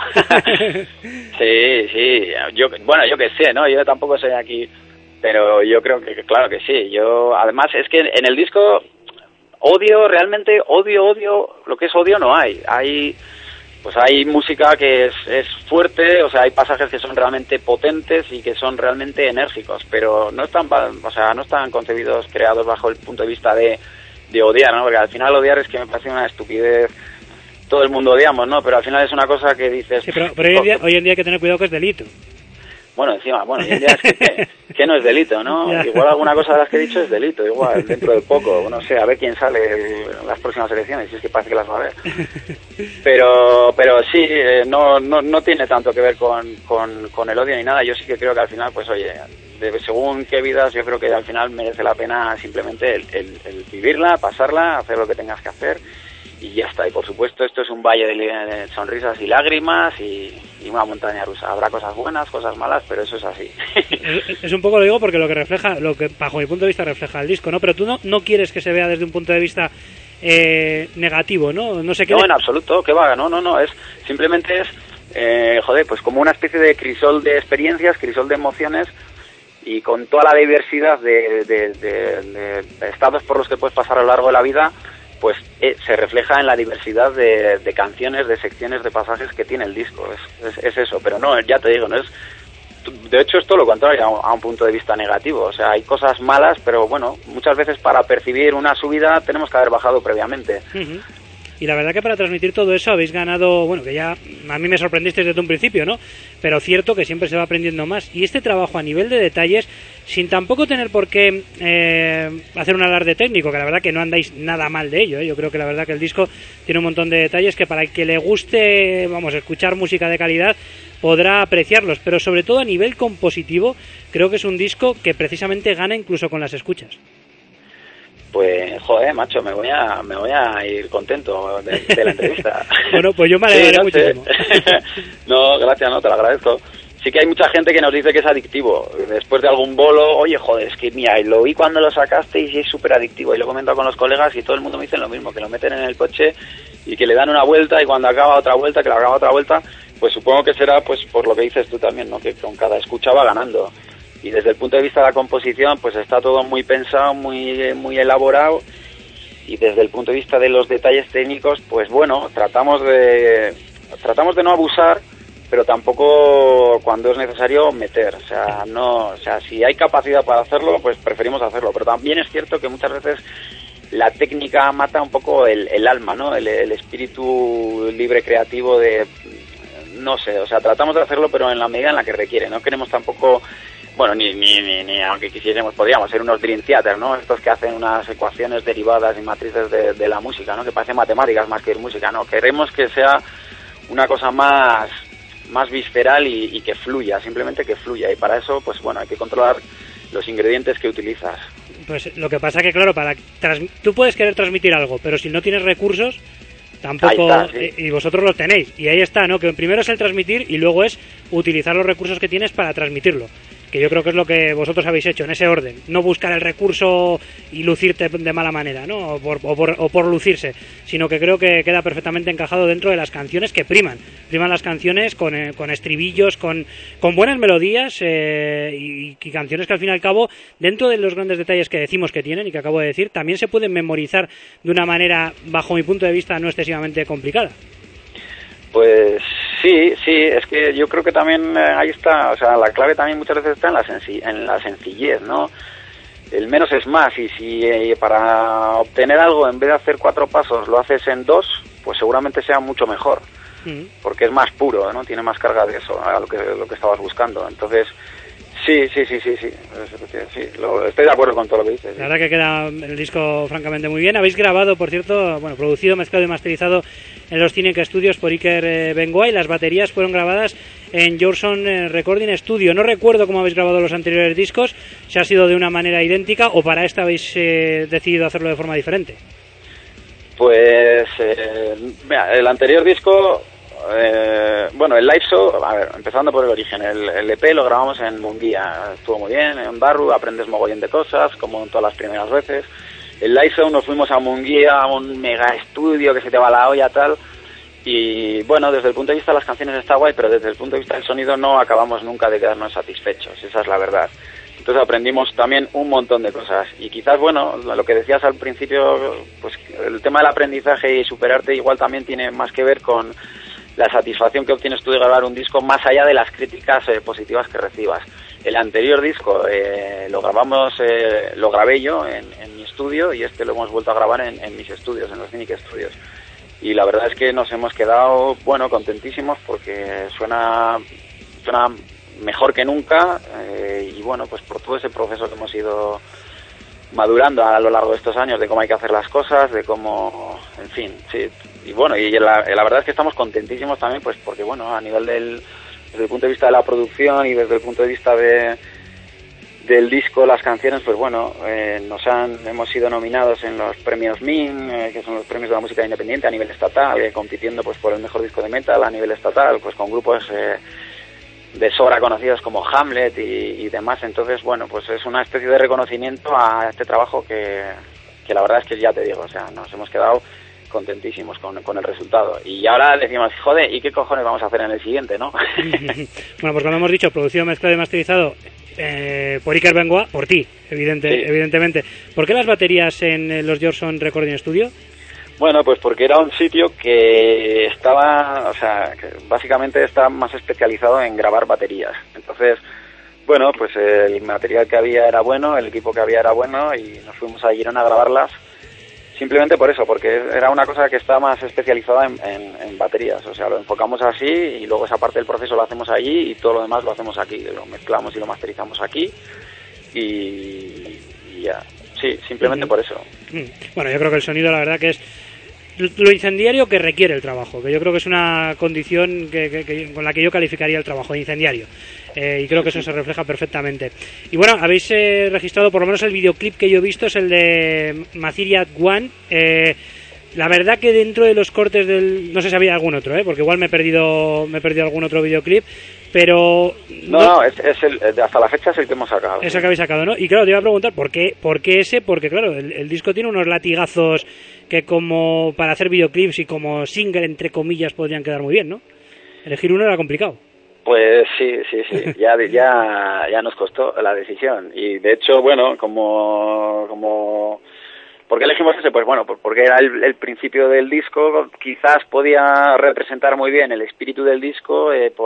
Sí, yo que sé, ¿no? Yo tampoco soy aquí, pero yo creo que claro que sí. Yo, además, es que en el disco, Odio, realmente odio, lo que es odio no hay. Pues hay música que es fuerte, o sea, hay pasajes que son realmente potentes y que son realmente enérgicos, pero no están concebidos, creados bajo el punto de vista de odiar, ¿no? Porque al final odiar es que me parece una estupidez. Todo el mundo odiamos, ¿no? Pero al final es una cosa que dices... Sí, pero hoy en día hay que tener cuidado, que es delito. Bueno, encima, hoy en día es que no es delito, ¿no? Yeah. Igual alguna cosa de las que he dicho es delito, igual, dentro de poco. No sé, a ver quién sale en las próximas elecciones, si es que parece que las va a ver. Pero sí, no tiene tanto que ver con el odio ni nada. Yo sí que creo que al final, pues oye, según qué vidas, yo creo que al final merece la pena simplemente el vivirla, pasarla, hacer lo que tengas que hacer. Y ya está, y por supuesto esto es un valle de sonrisas y lágrimas y una montaña rusa. Habrá cosas buenas, cosas malas, pero eso es así. Es un poco, lo digo, porque lo que bajo mi punto de vista refleja el disco, ¿no? Pero tú no quieres que se vea desde un punto de vista negativo, ¿no? No sé qué. No, en absoluto, que va, no, simplemente es, pues como una especie de crisol de experiencias, crisol de emociones, y con toda la diversidad de estados por los que puedes pasar a lo largo de la vida, pues se refleja en la diversidad de canciones, de secciones, de pasajes que tiene el disco. Es eso, pero no, ya te digo, no es... De hecho es todo lo contrario a un punto de vista negativo. O sea, hay cosas malas, pero bueno, muchas veces para percibir una subida tenemos que haber bajado previamente. Uh-huh. Y la verdad que para transmitir todo eso habéis ganado, bueno, que ya a mí me sorprendisteis desde un principio, ¿no? Pero cierto que siempre se va aprendiendo más. Y este trabajo a nivel de detalles, sin tampoco tener por qué hacer un alarde técnico, que la verdad que no andáis nada mal de ello, ¿eh? Yo creo que la verdad que el disco tiene un montón de detalles que para el que le guste, escuchar música de calidad, podrá apreciarlos. Pero sobre todo a nivel compositivo, creo que es un disco que precisamente gana incluso con las escuchas. Pues, joder, macho, me voy a ir contento de la entrevista. Bueno, pues yo me alegraré muchísimo. No, gracias, no, te lo agradezco. Sí que hay mucha gente que nos dice que es adictivo. Después de algún bolo, oye, joder, es que mira, lo vi cuando lo sacaste y es súper adictivo. Y lo he comentado con los colegas y todo el mundo me dice lo mismo, que lo meten en el coche y que le dan una vuelta y cuando acaba otra vuelta, pues supongo que será pues por lo que dices tú también, ¿no? Que con cada escucha va ganando. Y desde el punto de vista de la composición, pues está todo muy pensado, muy elaborado. Y desde el punto de vista de los detalles técnicos, pues bueno, tratamos de no abusar, pero tampoco cuando es necesario meter. O sea, si hay capacidad para hacerlo, pues preferimos hacerlo. Pero también es cierto que muchas veces la técnica mata un poco el alma, ¿no? El espíritu libre creativo de... No sé, o sea, tratamos de hacerlo, pero en la medida en la que requiere. No queremos tampoco... Bueno, ni aunque quisiéramos, podríamos ser unos Dream Theater, ¿no? Estos que hacen unas ecuaciones derivadas y matrices de la música, ¿no? Que parecen matemáticas más que música, ¿no? Queremos que sea una cosa más visceral y que fluya, simplemente que fluya. Y para eso, pues bueno, hay que controlar los ingredientes que utilizas. Pues lo que pasa que, claro, tú puedes querer transmitir algo, pero si no tienes recursos... Tampoco, está, sí. Y vosotros los tenéis. Y ahí está, ¿no? Que primero es el transmitir y luego es utilizar los recursos que tienes para transmitirlo. Que yo creo que es lo que vosotros habéis hecho en ese orden. No buscar el recurso y lucirte de mala manera, ¿no? O por lucirse. Sino que creo que queda perfectamente encajado dentro de las canciones que priman. Priman las canciones con estribillos, con buenas melodías y canciones que al fin y al cabo, dentro de los grandes detalles que decimos que tienen y que acabo de decir, también se pueden memorizar de una manera, bajo mi punto de vista, no excesivamente complicada. Pues sí, es que yo creo que también ahí está, o sea, la clave también muchas veces está en la sencillez, ¿no? El menos es más, y si para obtener algo, en vez de hacer 4 pasos, lo haces en 2, pues seguramente sea mucho mejor, porque es más puro, ¿no? Tiene más carga de eso, ¿no? lo que estabas buscando. Entonces, sí, estoy de acuerdo con todo lo que dices. La verdad que queda el disco francamente muy bien. Habéis grabado, por cierto, producido, mezclado y masterizado en los Cinec Studios por Iker Bengoa, las baterías fueron grabadas en Johnson Recording Studio. No recuerdo cómo habéis grabado los anteriores discos, si ha sido de una manera idéntica o para esta habéis decidido hacerlo de forma diferente. Pues, mira, el anterior disco... el live show, a ver, empezando por el origen, el EP lo grabamos en Munguía, estuvo muy bien, en Barru, aprendes mogollón de cosas, como en todas las primeras veces. El live show nos fuimos a Munguía, a un mega estudio que se te va la olla, tal, y bueno, desde el punto de vista de las canciones está guay, pero desde el punto de vista del sonido no acabamos nunca de quedarnos satisfechos, esa es la verdad. Entonces aprendimos también un montón de cosas. Y quizás, bueno, lo que decías al principio, pues el tema del aprendizaje y superarte igual también tiene más que ver con la satisfacción que obtienes tú de grabar un disco más allá de las críticas positivas que recibas. El anterior disco lo grabé yo en mi estudio, y este lo hemos vuelto a grabar en mis estudios, en los Cynic Studios. Y la verdad es que nos hemos quedado, bueno, contentísimos porque suena mejor que nunca, y bueno, pues por todo ese proceso que hemos ido madurando a lo largo de estos años, de cómo hay que hacer las cosas, de cómo, en fin, sí. Y bueno, y la verdad es que estamos contentísimos también, pues porque bueno, a nivel desde el punto de vista de la producción y desde el punto de vista del disco, las canciones, pues bueno, hemos sido nominados en los premios MIN, que son los premios de la música independiente a nivel estatal, compitiendo pues por el mejor disco de metal a nivel estatal, pues con grupos de sobra conocidos como Hamlet y demás. Entonces, bueno, pues es una especie de reconocimiento a este trabajo que la verdad es que ya te digo, o sea, nos hemos quedado contentísimos con el resultado. Y ahora decimos, joder, ¿y qué cojones vamos a hacer en el siguiente, no? Bueno, pues como hemos dicho, producido, mezclado y masterizado por Iker Bengoa, por ti, evidentemente. ¿Por qué las baterías en los Johnson Recording Studio? Bueno, pues porque era un sitio que estaba, o sea, que básicamente está más especializado en grabar baterías. Entonces, bueno, pues el material que había era bueno, el equipo que había era bueno, y nos fuimos a Girona a grabarlas simplemente por eso, porque era una cosa que está más especializada en baterías. O sea, lo enfocamos así y luego esa parte del proceso lo hacemos allí y todo lo demás lo hacemos aquí. Lo mezclamos y lo masterizamos aquí y ya. Sí, simplemente por eso. Bueno, yo creo que el sonido, la verdad que es lo incendiario que requiere el trabajo, que yo creo que es una condición con la que yo calificaría el trabajo de incendiario, y creo que eso se refleja perfectamente. Y bueno, habéis registrado, por lo menos el videoclip que yo he visto es el de Maziriat One. La verdad que dentro de los cortes no sé si había algún otro, porque igual me he perdido algún otro videoclip, pero no, es hasta la fecha es el que hemos sacado. Ese que habéis sacado, ¿no? Y claro, te iba a preguntar ¿por qué ese? Porque claro, el disco tiene unos latigazos que como para hacer videoclips y como single entre comillas podrían quedar muy bien, ¿no? Elegir uno era complicado. Pues sí, ya nos costó la decisión. Y de hecho, bueno, como ¿por qué elegimos ese? Pues bueno, porque era el principio del disco, quizás podía representar muy bien el espíritu del disco,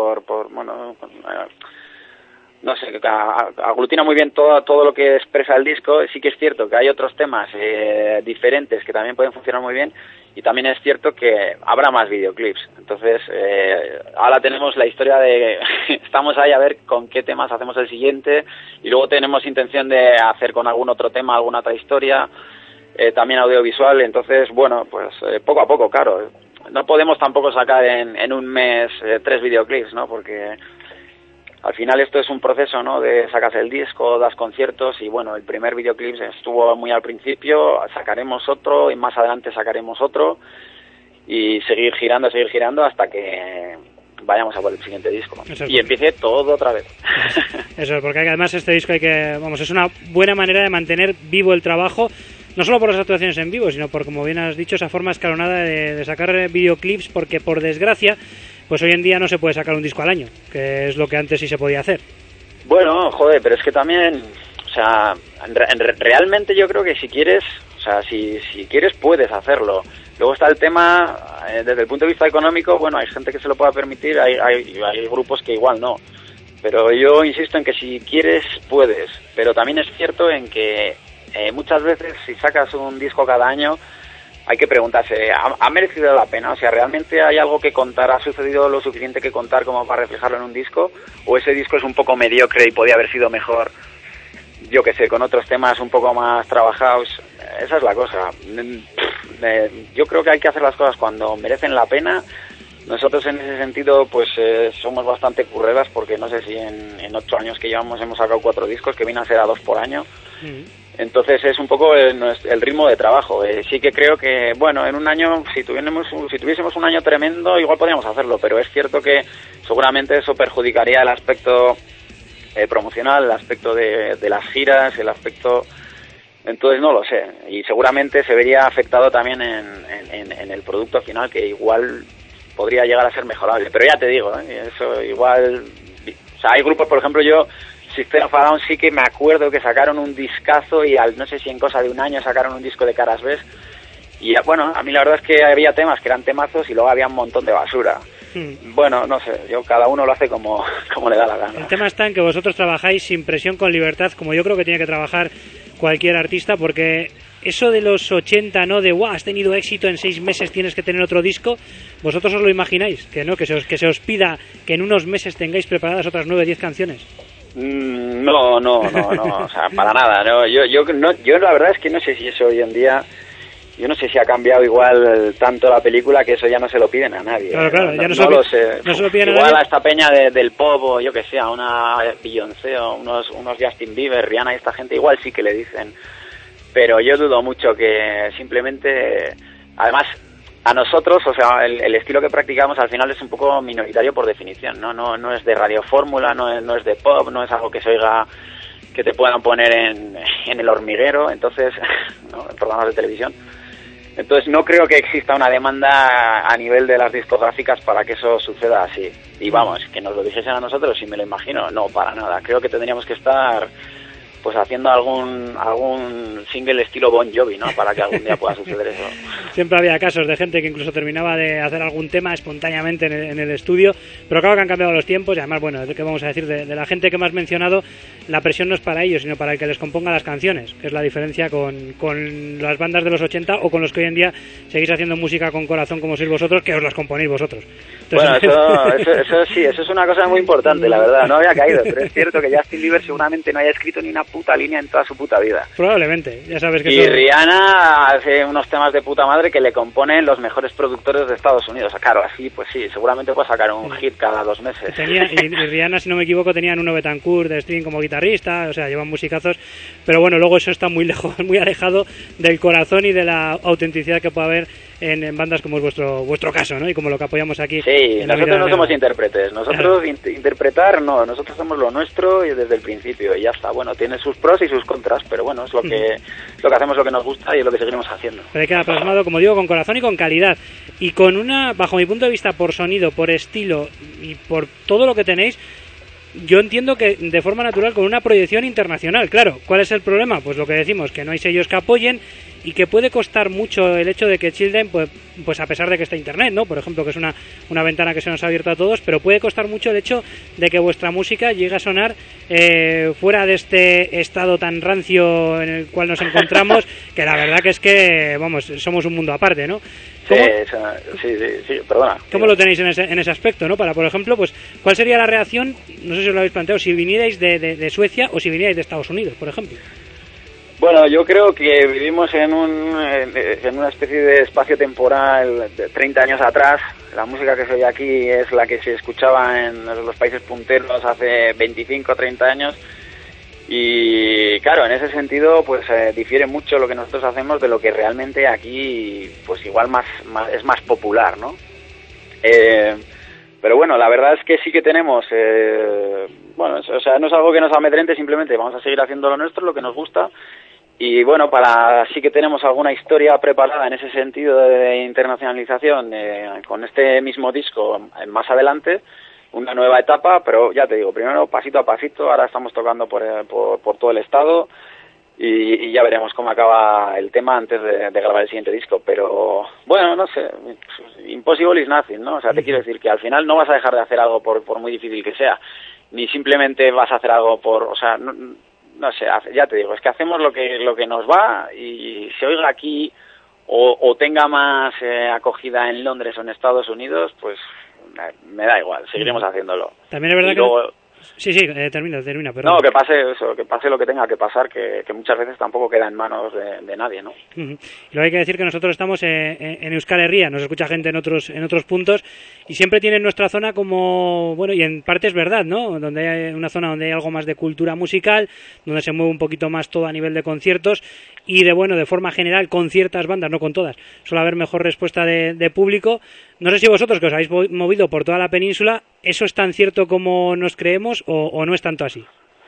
no sé, aglutina muy bien todo lo que expresa el disco. Sí que es cierto que hay otros temas diferentes que también pueden funcionar muy bien, y también es cierto que habrá más videoclips. Entonces, ahora tenemos la historia de estamos ahí a ver con qué temas hacemos el siguiente, y luego tenemos intención de hacer con algún otro tema, alguna otra historia, también audiovisual. Entonces, bueno, pues poco a poco, claro. No podemos tampoco sacar en un mes 3 videoclips, ¿no? Porque al final esto es un proceso, ¿no? De sacas el disco, das conciertos, y bueno, el primer videoclip estuvo muy al principio, sacaremos otro y más adelante sacaremos otro, y seguir girando hasta que vayamos a por el siguiente disco, y empiece todo otra vez. Eso es, porque además este disco es una buena manera de mantener vivo el trabajo, no solo por las actuaciones en vivo, sino por, como bien has dicho, esa forma escalonada de sacar videoclips, porque por desgracia pues hoy en día no se puede sacar un disco al año, que es lo que antes sí se podía hacer. Bueno, joder, pero es que también, o sea, realmente yo creo que si quieres, o sea, si quieres puedes hacerlo. Luego está el tema, desde el punto de vista económico, bueno, hay gente que se lo pueda permitir, hay grupos que igual no. Pero yo insisto en que si quieres puedes, pero también es cierto en que muchas veces si sacas un disco cada año, hay que preguntarse, ¿ha merecido la pena? O sea, ¿realmente hay algo que contar? ¿Ha sucedido lo suficiente que contar como para reflejarlo en un disco? ¿O ese disco es un poco mediocre y podía haber sido mejor, yo que sé, con otros temas un poco más trabajados? Esa es la cosa. Yo creo que hay que hacer las cosas cuando merecen la pena. Nosotros en ese sentido pues somos bastante curreras, porque no sé si en 8 años que llevamos hemos sacado 4 discos, que viene a ser a 2 por año. Entonces es un poco el ritmo de trabajo. Sí que creo que, bueno, en un año, si tuviésemos un año tremendo, igual podríamos hacerlo, pero es cierto que seguramente eso perjudicaría el aspecto promocional, el aspecto de las giras, el aspecto... Entonces no lo sé, y seguramente se vería afectado también en el producto final, que igual podría llegar a ser mejorable, pero ya te digo, eso igual... O sea, hay grupos, por ejemplo, yo System of a Down sí que me acuerdo que sacaron un discazo y no sé si en cosa de un año sacaron un disco de caras B. Y bueno, a mí la verdad es que había temas que eran temazos y luego había un montón de basura. Bueno, no sé, cada uno lo hace como le da la gana. El tema está en que vosotros trabajáis sin presión, con libertad, como yo creo que tiene que trabajar cualquier artista, porque eso de los 80, ¿no? De ¡guau! Has tenido éxito, en 6 meses tienes que tener otro disco. ¿Vosotros os lo imagináis? Que no, que se os pida que en unos meses tengáis preparadas otras 9, 10 canciones. No, o sea, para nada. No. Yo la verdad es que no sé si eso hoy en día... Yo no sé si ha cambiado igual tanto la película que eso ya no se lo piden a nadie. Claro, ya no lo sé. No se lo piden igual a nadie. A esta peña del pop o yo que sé, a una Beyoncé o unos Justin Bieber, Rihanna y esta gente igual sí que le dicen. Pero yo dudo mucho que simplemente... Además, a nosotros, o sea, el estilo que practicamos al final es un poco minoritario por definición, no es de radiofórmula, no es de pop, no es algo que se oiga, que te puedan poner en El Hormiguero, entonces, ¿no? En programas de televisión. Entonces no creo que exista una demanda a nivel de las discográficas para que eso suceda así. Y vamos, que nos lo dijesen a nosotros, si me lo imagino, no, para nada. Creo que tendríamos que estar pues haciendo algún single estilo Bon Jovi, ¿no? Para que algún día pueda suceder eso. Siempre había casos de gente que incluso terminaba de hacer algún tema espontáneamente en el estudio, pero claro que han cambiado los tiempos y además, bueno, ¿qué vamos a decir? De la gente que me has mencionado, la presión no es para ellos, sino para el que les componga las canciones, que es la diferencia con las bandas de los 80 o con los que hoy en día seguís haciendo música con corazón como sois vosotros, que os las componéis vosotros. Entonces, bueno, eso sí, eso es una cosa muy importante, la verdad, no había caído, pero es cierto que Justin Bieber seguramente no haya escrito ni una puta línea en toda su puta vida. Probablemente, ya sabes que y Rihanna hace unos temas de puta madre que le componen los mejores productores de Estados Unidos. Claro, así pues sí, seguramente puede sacar un hit cada 2 meses. Y Rihanna, si no me equivoco, tenían Nuno Betancourt de Sting como guitarrista, o sea, llevan musicazos, pero bueno, luego eso está muy lejos, muy alejado del corazón y de la autenticidad que puede haber en bandas como es vuestro caso, ¿no? Y como lo que apoyamos aquí. Sí, nosotros no somos intérpretes, nosotros interpretar no, nosotros hacemos lo nuestro y desde el principio y ya está. Bueno, tiene sus pros y sus contras, pero bueno, es lo que hacemos, lo que nos gusta y es lo que seguiremos haciendo. Pero hay que quedar plasmado, como digo, con corazón y con calidad y con una, bajo mi punto de vista, por sonido, por estilo y por todo lo que tenéis, yo entiendo que de forma natural con una proyección internacional. Claro, ¿cuál es el problema? Pues lo que decimos, que no hay sellos que apoyen y que puede costar mucho el hecho de que Children, pues a pesar de que está internet, ¿no? Por ejemplo, que es una ventana que se nos ha abierto a todos, pero puede costar mucho el hecho de que vuestra música llegue a sonar fuera de este estado tan rancio en el cual nos encontramos, que la verdad que es que, vamos, somos un mundo aparte, ¿no? Sí, perdona. ¿Cómo lo tenéis en ese aspecto, no? Para, por ejemplo, pues, ¿cuál sería la reacción? No sé si os lo habéis planteado, si vinierais de Suecia o si vinierais de Estados Unidos, por ejemplo. Bueno, yo creo que vivimos en una especie de espacio temporal de 30 años atrás. La música que se oye aquí es la que se escuchaba en los países punteros hace 25 o 30 años. Y claro, en ese sentido pues difiere mucho lo que nosotros hacemos de lo que realmente aquí pues igual es más popular, ¿no? Pero bueno, la verdad es que sí que tenemos bueno, o sea, no es algo que nos amedrente, simplemente vamos a seguir haciendo lo nuestro, lo que nos gusta. Y bueno, sí que tenemos alguna historia preparada en ese sentido de internacionalización con este mismo disco más adelante, una nueva etapa, pero ya te digo, primero pasito a pasito, ahora estamos tocando por todo el estado y ya veremos cómo acaba el tema antes de grabar el siguiente disco, pero bueno, no sé, impossible is nothing, ¿no? O sea, te quiero decir que al final no vas a dejar de hacer algo por muy difícil que sea, ni simplemente vas a hacer algo o sea, no sé, ya te digo, es que hacemos lo que nos va y se oiga aquí o tenga más acogida en Londres o en Estados Unidos, pues me da igual, seguiremos haciéndolo. También es verdad que... Luego, sí, termina, perdón. No, que pase lo que tenga que pasar, que muchas veces tampoco queda en manos de nadie, ¿no? Y luego hay que decir que nosotros estamos en Euskal Herria, nos escucha gente en otros puntos y siempre tienen nuestra zona como, bueno, y en parte es verdad, ¿no? Donde hay una zona donde hay algo más de cultura musical, donde se mueve un poquito más todo a nivel de conciertos y de forma general con ciertas bandas, no con todas, suele haber mejor respuesta de público. No sé si vosotros, que os habéis movido por toda la península, ¿eso es tan cierto como nos creemos o no es tanto así?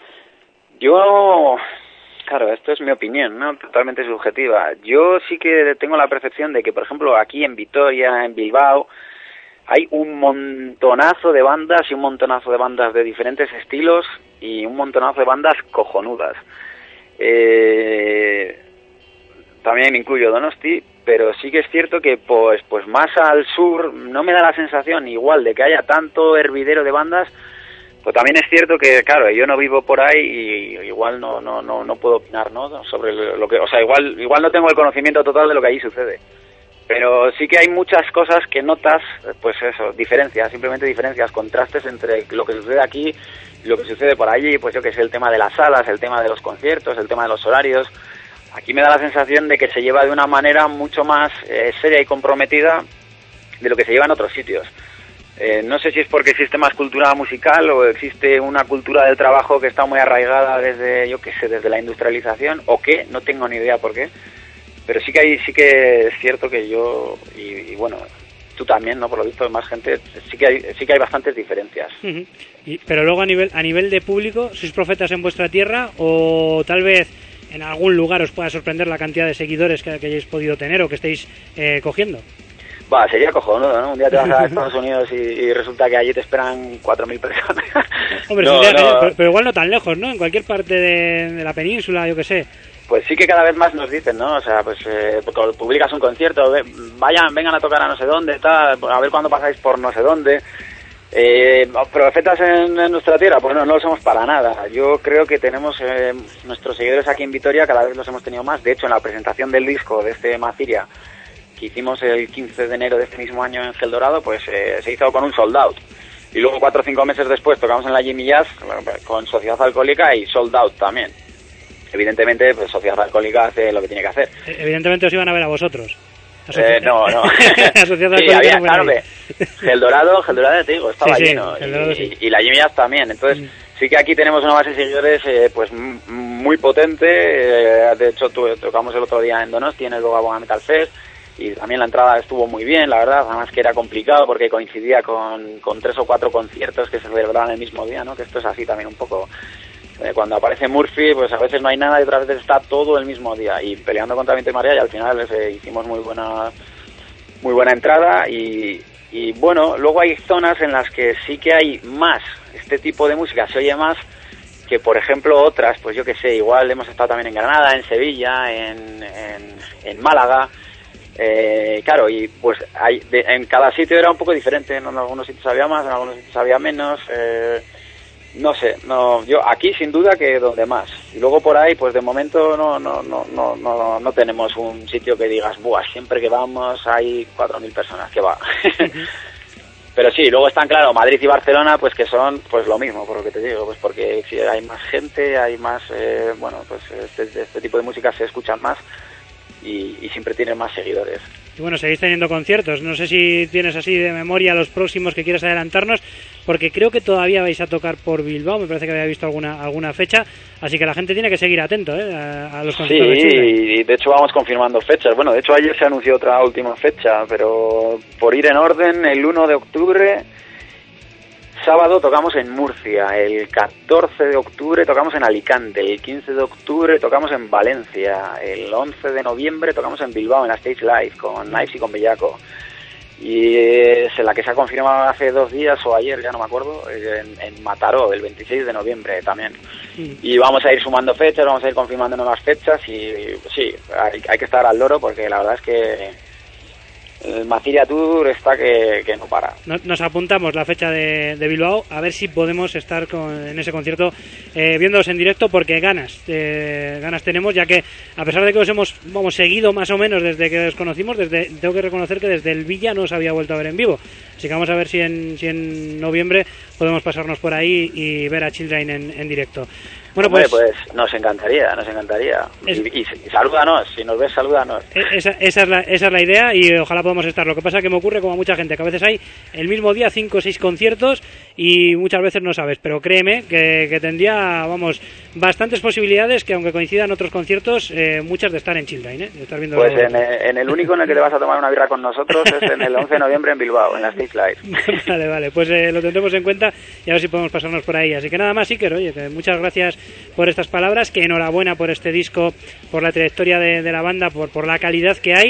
Claro, esto es mi opinión, ¿no? Totalmente subjetiva. Yo sí que tengo la percepción de que, por ejemplo, aquí en Vitoria, en Bilbao, hay un montonazo de bandas y un montonazo de bandas de diferentes estilos y un montonazo de bandas cojonudas. También incluyo Donosti, pero sí que es cierto que pues más al sur no me da la sensación igual de que haya tanto hervidero de bandas. Pues también es cierto que, claro, yo no vivo por ahí y igual no puedo opinar, ¿no? Sobre lo que, o sea, igual no tengo el conocimiento total de lo que ahí sucede. Pero sí que hay muchas cosas que notas, pues eso, simplemente diferencias, contrastes entre lo que sucede aquí y lo que sucede por allí, pues yo que sé, el tema de las salas, el tema de los conciertos, el tema de los horarios. Aquí me da la sensación de que se lleva de una manera mucho más seria y comprometida de lo que se lleva en otros sitios. No sé si es porque existe más cultura musical o existe una cultura del trabajo que está muy arraigada desde, yo qué sé, desde la industrialización o qué, no tengo ni idea por qué. Pero sí que es cierto que yo, y bueno, tú también, ¿no? Por lo visto, más gente, sí que hay bastantes diferencias. Uh-huh. Pero luego a nivel de público, ¿sois profetas en vuestra tierra o tal vez en algún lugar os pueda sorprender la cantidad de seguidores que hayáis podido tener o que estéis cogiendo? Sería cojonudo, ¿no? Un día te vas a Estados Unidos y resulta que allí te esperan 4.000 personas. Hombre, no, no. Pero igual no tan lejos, ¿no? En cualquier parte de la península, yo qué sé. Pues sí que cada vez más nos dicen, ¿no? O sea, pues porque publicas un concierto, vengan a tocar a no sé dónde, tal, a ver cuándo pasáis por no sé dónde. ¿Profetas en nuestra tierra? Pues no lo somos para nada. Yo creo que tenemos nuestros seguidores aquí en Vitoria, cada vez los hemos tenido más. De hecho, en la presentación del disco de este Maziria, que hicimos el 15 de enero de este mismo año en Gel Dorado, pues se hizo con un sold out. Y luego 4 o 5 meses después tocamos en la Jimmy Jazz con Sociedad Alcohólica y sold out también. Evidentemente, pues Sociedad Alcohólica hace lo que tiene que hacer. Evidentemente os iban a ver a vosotros. No. Sí, había, claro, Gel Dorado, te digo, estaba lleno. Y la Jimmy Jazz también. Entonces, sí que aquí tenemos una base de seguidores pues muy potente. De hecho, tocamos el otro día en Donosti, en el Boga Metal Fest. Y también la entrada estuvo muy bien, la verdad, además que era complicado porque coincidía con 3 o 4 conciertos que se celebraban el mismo día, ¿no? Que esto es así también un poco. Cuando aparece Murphy, pues a veces no hay nada y otras veces está todo el mismo día. Y peleando contra Viento y María, y al final hicimos muy buena entrada. Y bueno, luego hay zonas en las que sí que hay más este tipo de música, se oye más que, por ejemplo, otras, pues yo que sé, igual hemos estado también en Granada, en Sevilla, en Málaga. Claro, y pues en cada sitio era un poco diferente, en algunos sitios había más, en algunos sitios había menos. No sé, yo aquí sin duda que donde más. Y luego por ahí, pues de momento no tenemos un sitio que digas, buah, siempre que vamos hay 4.000 personas, que va. Pero sí, luego están, claro, Madrid y Barcelona, pues que son pues lo mismo, por lo que te digo, pues porque si hay más gente, hay más, bueno, pues este tipo de música se escuchan más y siempre tienen más seguidores. Y bueno, seguís teniendo conciertos. No sé si tienes así de memoria los próximos que quieras adelantarnos, porque creo que todavía vais a tocar por Bilbao. Me parece que había visto alguna fecha, así que la gente tiene que seguir atento a los conciertos. Sí, y de hecho vamos confirmando fechas. Bueno, de hecho ayer se anunció otra última fecha, pero por ir en orden, el 1 de octubre... Sábado tocamos en Murcia, el 14 de octubre tocamos en Alicante, el 15 de octubre tocamos en Valencia, el 11 de noviembre tocamos en Bilbao, en la Stage Live, con Knives y con Bellaco. Y es la que se ha confirmado hace 2 días o ayer, ya no me acuerdo, en Mataró, el 26 de noviembre también. Y vamos a ir sumando fechas, vamos a ir confirmando nuevas fechas y sí, hay que estar al loro porque la verdad es que el Maziria Tour está que no para. Nos apuntamos la fecha de Bilbao, a ver si podemos estar en ese concierto viéndoos en directo, porque ganas tenemos, ya que a pesar de que os hemos seguido más o menos desde que os conocimos, tengo que reconocer que desde el Villa no os había vuelto a ver en vivo, así que vamos a ver si en noviembre podemos pasarnos por ahí y ver a Children en directo. Bueno, pues nos encantaría. Y salúdanos, si nos ves, salúdanos. Esa es la idea y ojalá podamos estar. Lo que pasa es que me ocurre como a mucha gente, que a veces hay el mismo día 5 o 6 conciertos y muchas veces no sabes, pero créeme que tendría, bastantes posibilidades, que aunque coincidan otros conciertos, muchas de estar en Children, de estar viendo. Pues en el único en el que te vas a tomar una birra con nosotros es en el 11 de noviembre en Bilbao, en la Stage Live. Vale, pues lo tendremos en cuenta y a ver si podemos pasarnos por ahí. Así que nada más, Iker, oye, que muchas gracias por estas palabras, que enhorabuena por este disco, por la trayectoria de la banda, por la calidad que hay.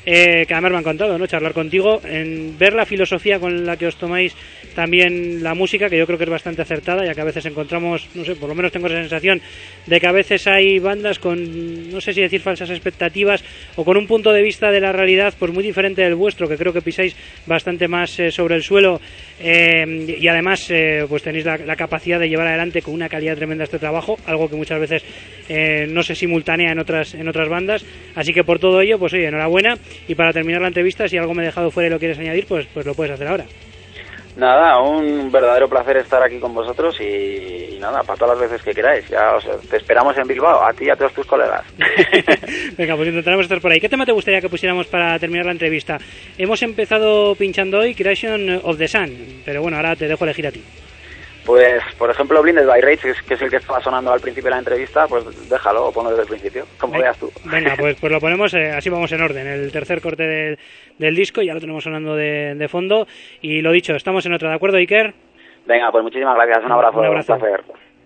que además me ha encantado, ¿no?, charlar contigo, en ver la filosofía con la que os tomáis también la música, que yo creo que es bastante acertada, ya que a veces encontramos, no sé, por lo menos tengo esa sensación de que a veces hay bandas con, no sé si decir falsas expectativas, o con un punto de vista de la realidad pues muy diferente del vuestro, que creo que pisáis bastante más sobre el suelo, y además pues tenéis la capacidad de llevar adelante con una calidad tremenda este trabajo, algo que muchas veces no se simultánea en otras bandas. Así que por todo ello, pues oye, enhorabuena. Y para terminar la entrevista, si algo me he dejado fuera y lo quieres añadir, pues lo puedes hacer ahora. Nada, un verdadero placer estar aquí con vosotros y nada, para todas las veces que queráis. Ya te esperamos en Bilbao, a ti y a todos tus colegas. Venga, pues intentaremos estar por ahí. ¿Qué tema te gustaría que pusiéramos para terminar la entrevista? Hemos empezado pinchando hoy Creation of the Sun, pero bueno, ahora te dejo elegir a ti. Pues, por ejemplo, Blinded by Rage, que es el que estaba sonando al principio de la entrevista, pues déjalo o ponlo desde el principio, como veas tú. Venga, pues lo ponemos, así vamos en orden, el tercer corte del disco, ya lo tenemos sonando de fondo, y lo dicho, estamos en otra, ¿de acuerdo, Iker? Venga, pues muchísimas gracias, un abrazo. Un abrazo. Un placer.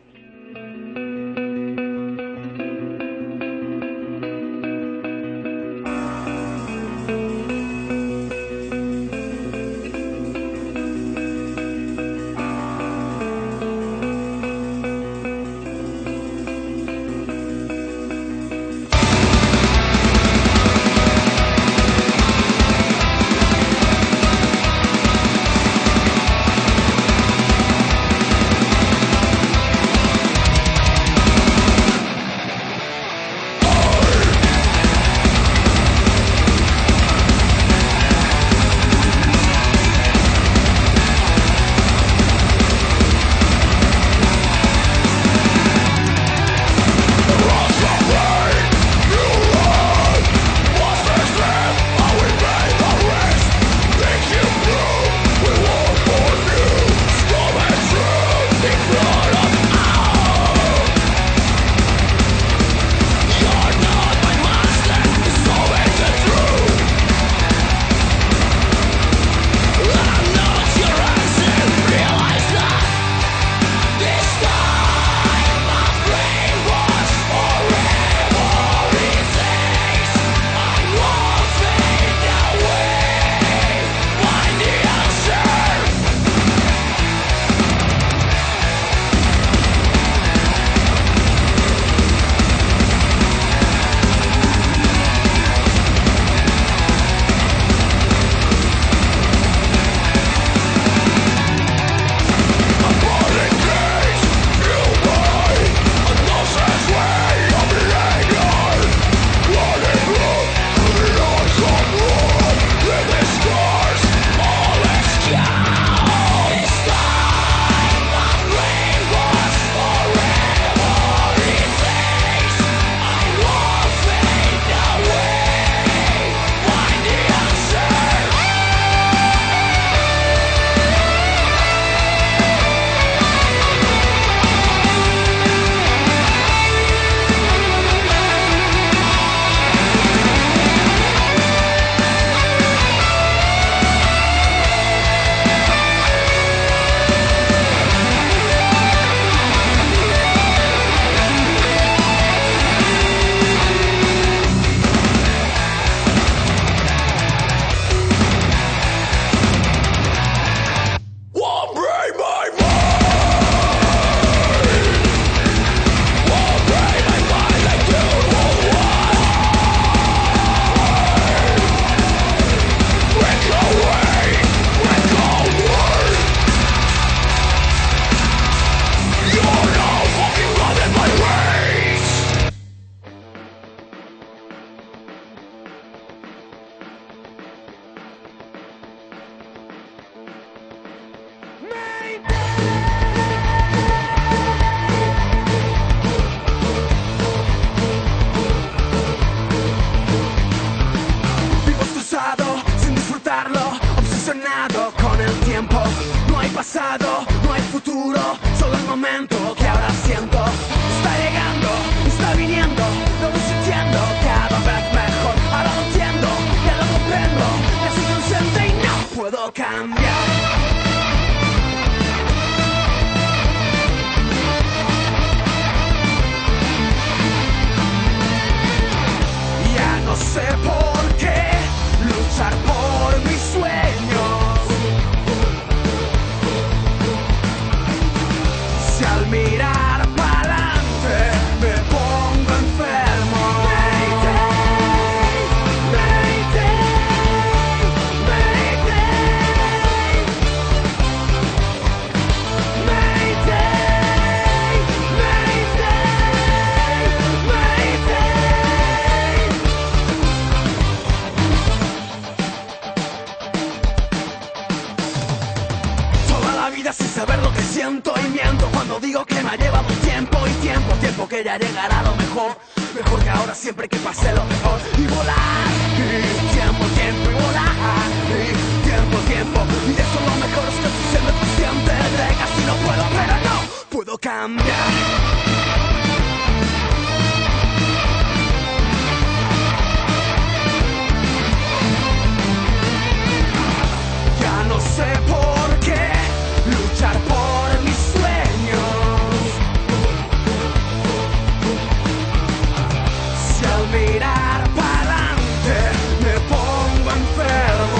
pasado, no hay futuro, solo el momento que ahora siento. Está llegando, está viniendo, lo voy sintiendo cada vez mejor. Ahora lo entiendo, ya lo comprendo, ya soy consciente y no puedo cambiar. Ya no sé por qué ya sin saber lo que siento y miento cuando digo que me ha llevado tiempo y tiempo que ya llegará lo mejor que ahora siempre que pase lo mejor y volar, y tiempo y volar, y tiempo y eso lo mejor es que estoy siendo consciente de que así no puedo, pero no puedo cambiar. No sé por qué luchar por mis sueños. Si al mirar para adelante me pongo enfermo.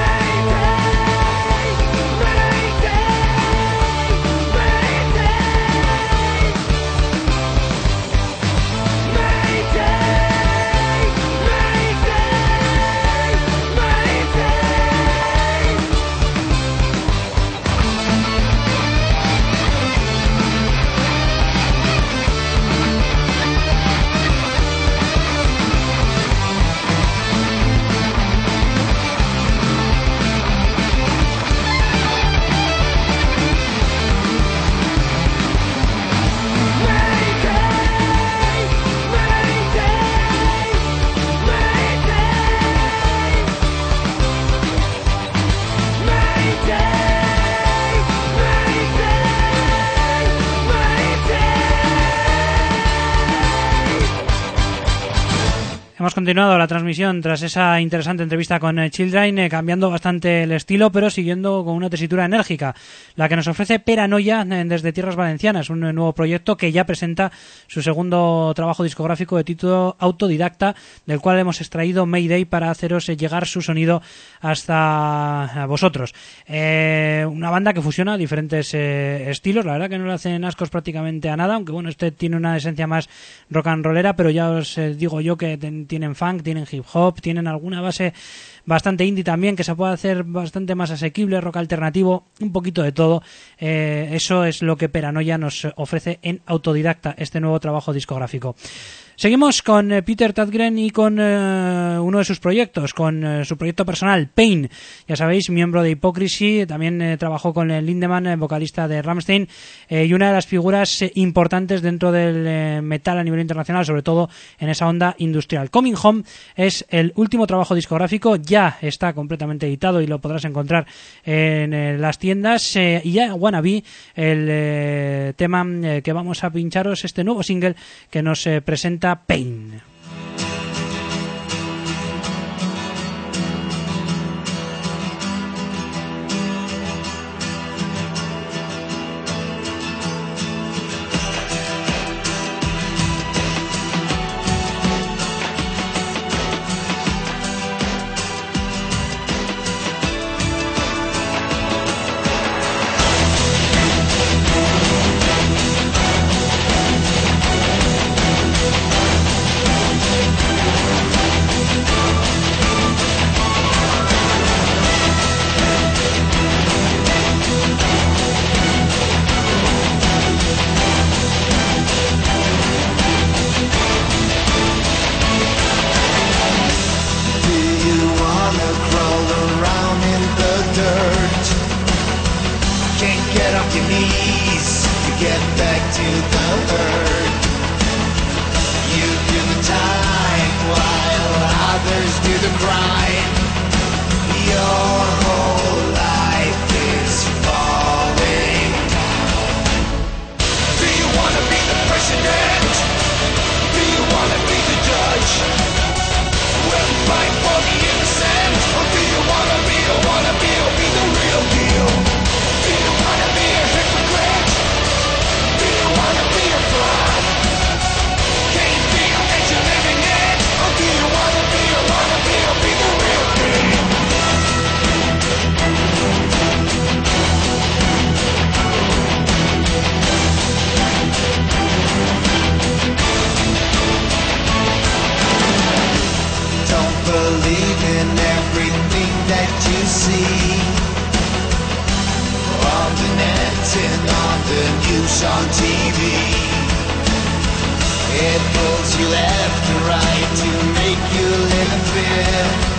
Hemos continuado la transmisión tras esa interesante entrevista con Children, cambiando bastante el estilo, pero siguiendo con una tesitura enérgica, la que nos ofrece Peranoia desde Tierras Valencianas, un nuevo proyecto que ya presenta su segundo trabajo discográfico de título Autodidacta, del cual hemos extraído Mayday para haceros llegar su sonido hasta vosotros. Una banda que fusiona diferentes estilos, la verdad que no le hacen ascos prácticamente a nada, aunque bueno, este tiene una esencia más rock and rollera, pero ya os digo yo que tienen funk, tienen hip hop, tienen alguna base bastante indie también, que se puede hacer bastante más asequible, rock alternativo, un poquito de todo. Eso es lo que Peranoia nos ofrece en Autodidacta, este nuevo trabajo discográfico. Seguimos con Peter Tägtgren y con uno de sus proyectos, con su proyecto personal, Pain. Ya sabéis, miembro de Hypocrisy, también trabajó con Lindemann, vocalista de Rammstein, y una de las figuras importantes dentro del metal a nivel internacional, sobre todo en esa onda industrial. Coming Home es el último trabajo discográfico, ya está completamente editado y lo podrás encontrar en las tiendas, y ya Wannabe, el tema que vamos a pincharos, este nuevo single que nos presenta Pain.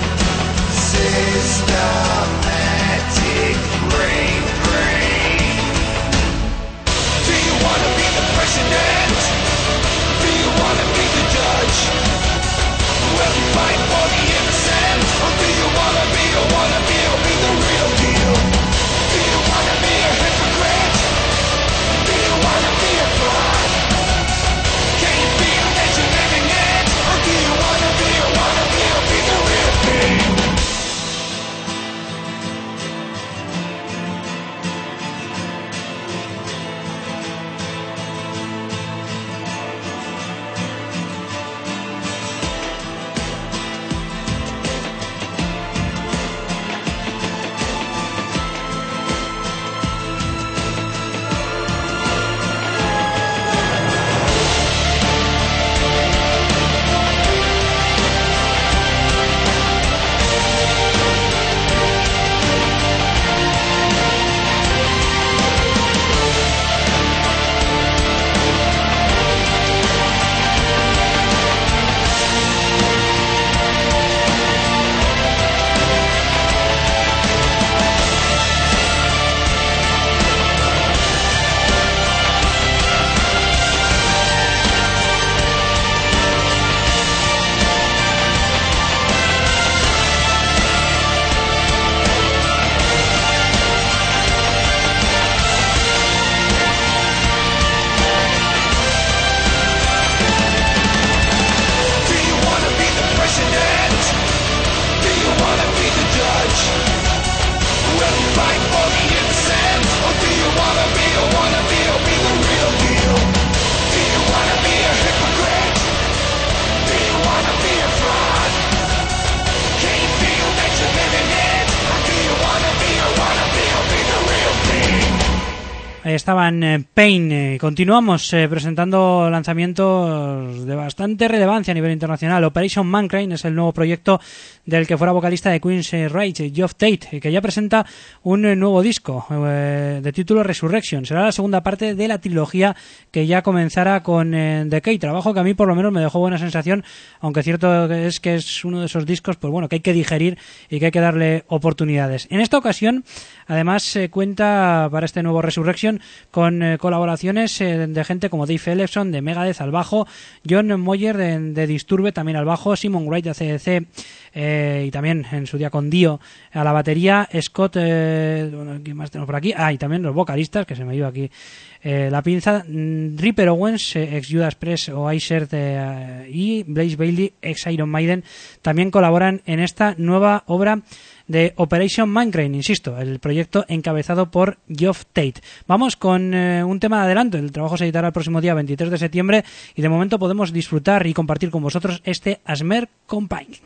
Systematic brain drain. Ahí estaban Pain. Continuamos presentando lanzamientos de bastante relevancia a nivel internacional. Operation Mankind es el nuevo proyecto del que fuera vocalista de Queen's Rage, Geoff Tate, que ya presenta un nuevo disco de título Resurrection. Será la segunda parte de la trilogía que ya comenzara con Decay, trabajo que a mí por lo menos me dejó buena sensación, aunque cierto es que es uno de esos discos pues bueno, que hay que digerir y que hay que darle oportunidades. En esta ocasión, además, cuenta para este nuevo Resurrection con colaboraciones de gente como Dave Ellefson de Megadeth al bajo, John Moyer de Disturbed también al bajo, Simon Wright de ACDC y también en su día con Dio a la batería, Scott, ¿quién más tenemos por aquí? Y también los vocalistas, que se me iba aquí la pinza, Ripper Owens, ex Judas Priest o Iser y Blaze Bayley, ex Iron Maiden, también colaboran en esta nueva obra de Operation Mankind, insisto, el proyecto encabezado por Geoff Tate. Vamos con un tema de adelanto. El trabajo se editará el próximo día 23 de septiembre y de momento podemos disfrutar y compartir con vosotros este Asmer Compine.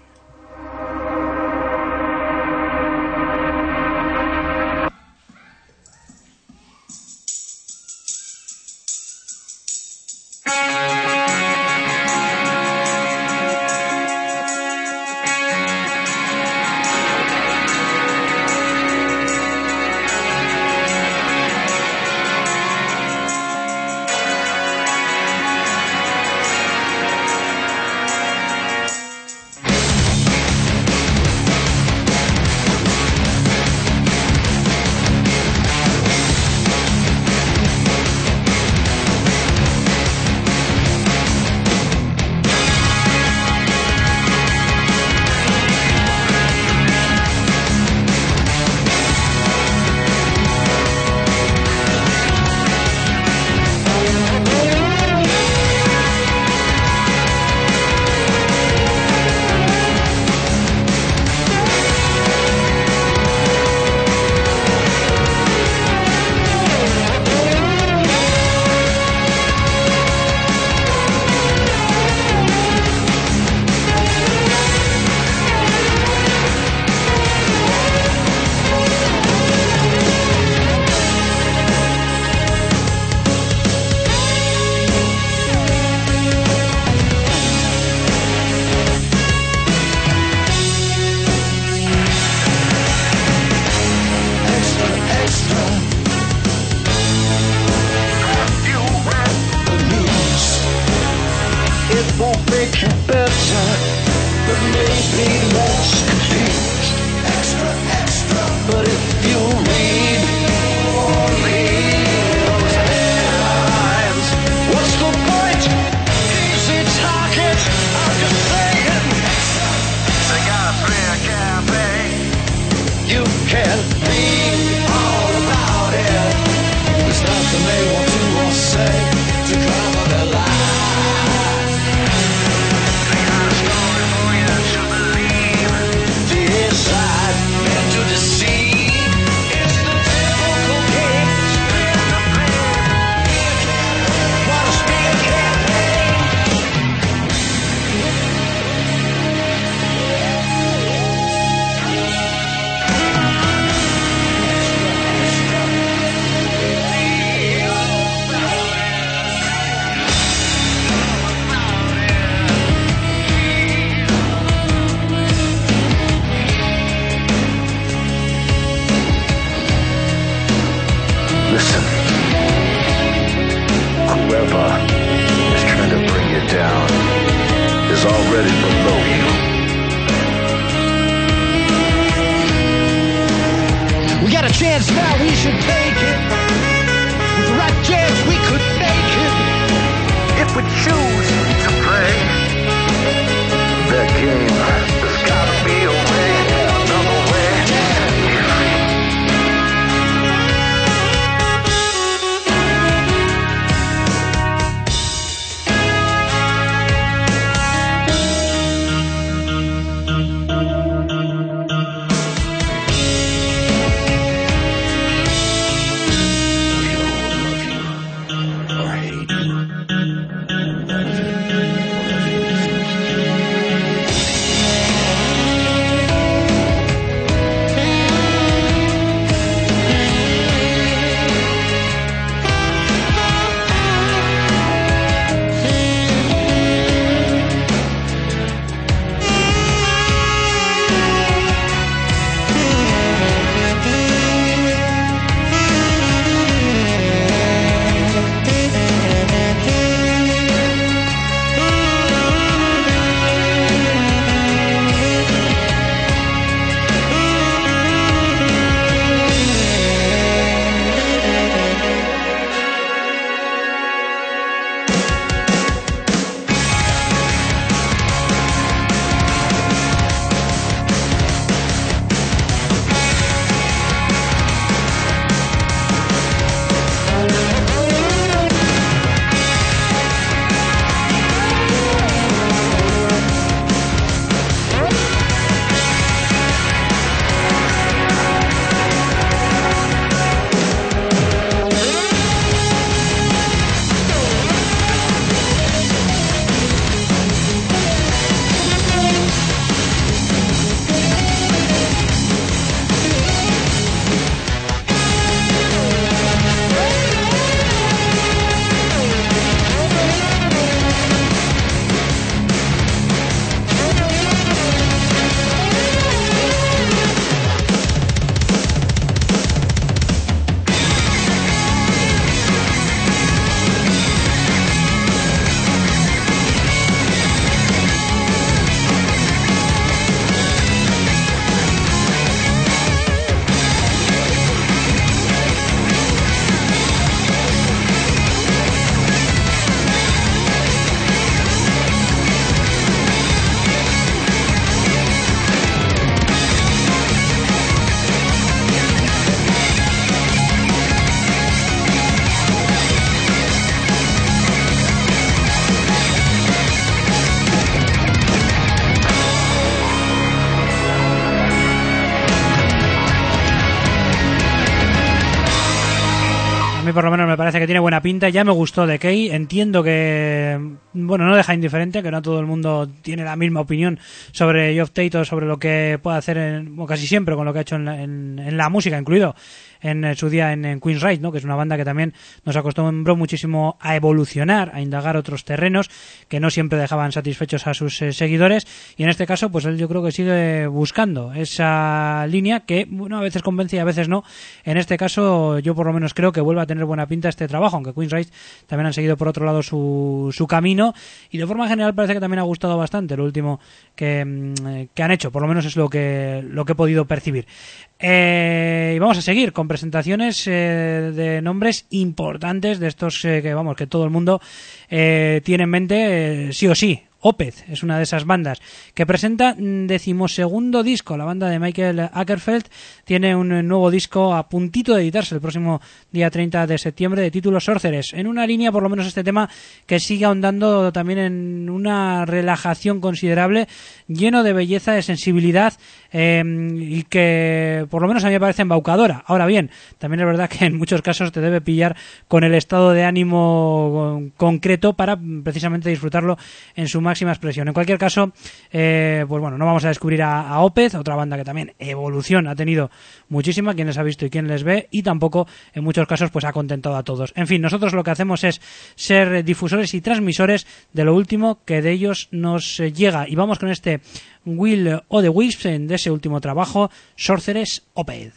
A mí por lo menos me parece que tiene buena pinta. Ya me gustó Decay. Entiendo que, bueno, no deja indiferente, que no todo el mundo tiene la misma opinión sobre Geoff Tate o sobre lo que puede hacer casi siempre con lo que ha hecho en la música, incluido en su día en Queen's Ride, ¿no? Que es una banda que también nos acostumbró muchísimo a evolucionar, a indagar otros terrenos que no siempre dejaban satisfechos a sus seguidores, y en este caso pues él yo creo que sigue buscando esa línea que, bueno, a veces convence y a veces no. En este caso yo por lo menos creo que vuelve a tener buena pinta este trabajo, aunque Queen's Ride también han seguido por otro lado su camino, y de forma general parece que también ha gustado bastante lo último que han hecho, por lo menos es lo que he podido percibir. Y vamos a seguir con presentaciones de nombres importantes, de estos que todo el mundo tiene en mente sí o sí. Opeth es una de esas bandas que presenta 12º disco. La banda de Michael Åkerfeldt tiene un nuevo disco a puntito de editarse el próximo día 30 de septiembre, de título Sorceress, en una línea, por lo menos este tema, que sigue ahondando también en una relajación considerable, lleno de belleza, de sensibilidad, y que por lo menos a mí me parece embaucadora. Ahora bien, también es verdad que en muchos casos te debe pillar con el estado de ánimo concreto para precisamente disfrutarlo en su máxima expresión. En cualquier caso, pues bueno, no vamos a descubrir a Opeth, otra banda que también evolución ha tenido muchísima, quien les ha visto y quien les ve, y tampoco en muchos casos pues ha contentado a todos. En fin, nosotros lo que hacemos es ser difusores y transmisores de lo último que de ellos nos llega, y vamos con este Will o the Wisps de ese último trabajo, Sorceress Opeth.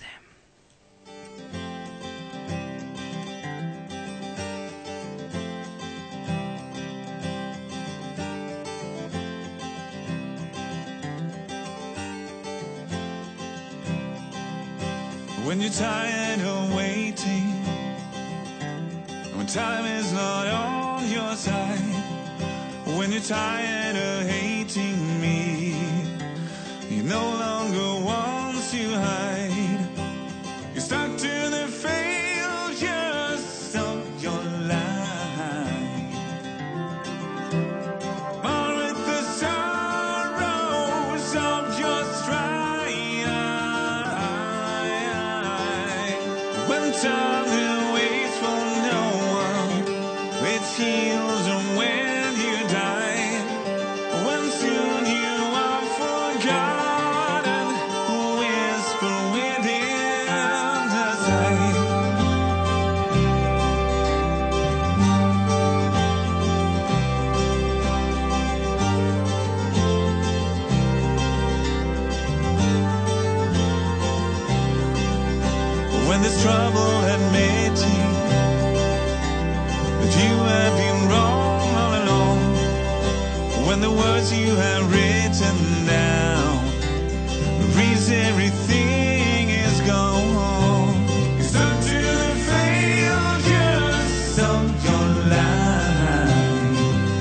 When you're tired of waiting, when time is not on your side, when you're tired of hating me, you no longer want to hide, you're stuck to the failures of your life, or with the sorrows of your strife. When time that waits for no one, it heals and when you die, when soon you are forgotten, whisper within the sight. When there's trouble admitting that you have been wrong all along, when the words you have written down, the reason everything is gone, it's stuck to the failures of your life,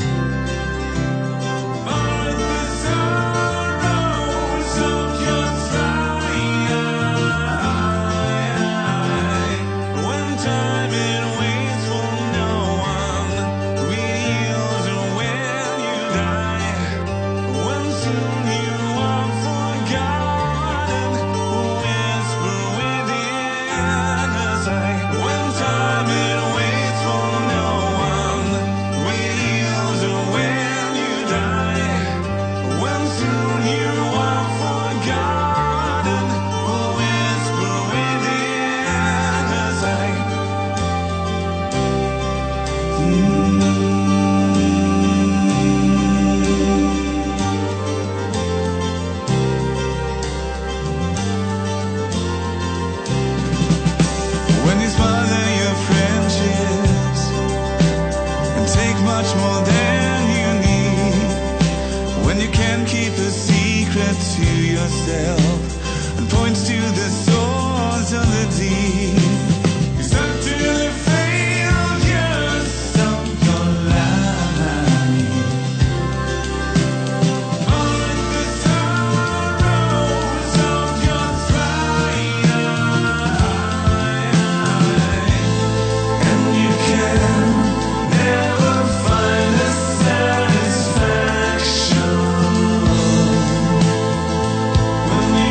or the sorrows of your strife. When time it waits for no one, it heals and when you die, when soon you are forgotten, whisper within the sight. When time it waits for no one, it heals and when you die, when soon you are forgotten, whisper within the sight. When you smother your friendships and take much more than you need, when you can't keep a secret to yourself and points to the source of the deep, you start to the failures of your life, or the sorrows of your strife, and you can never find the satisfaction when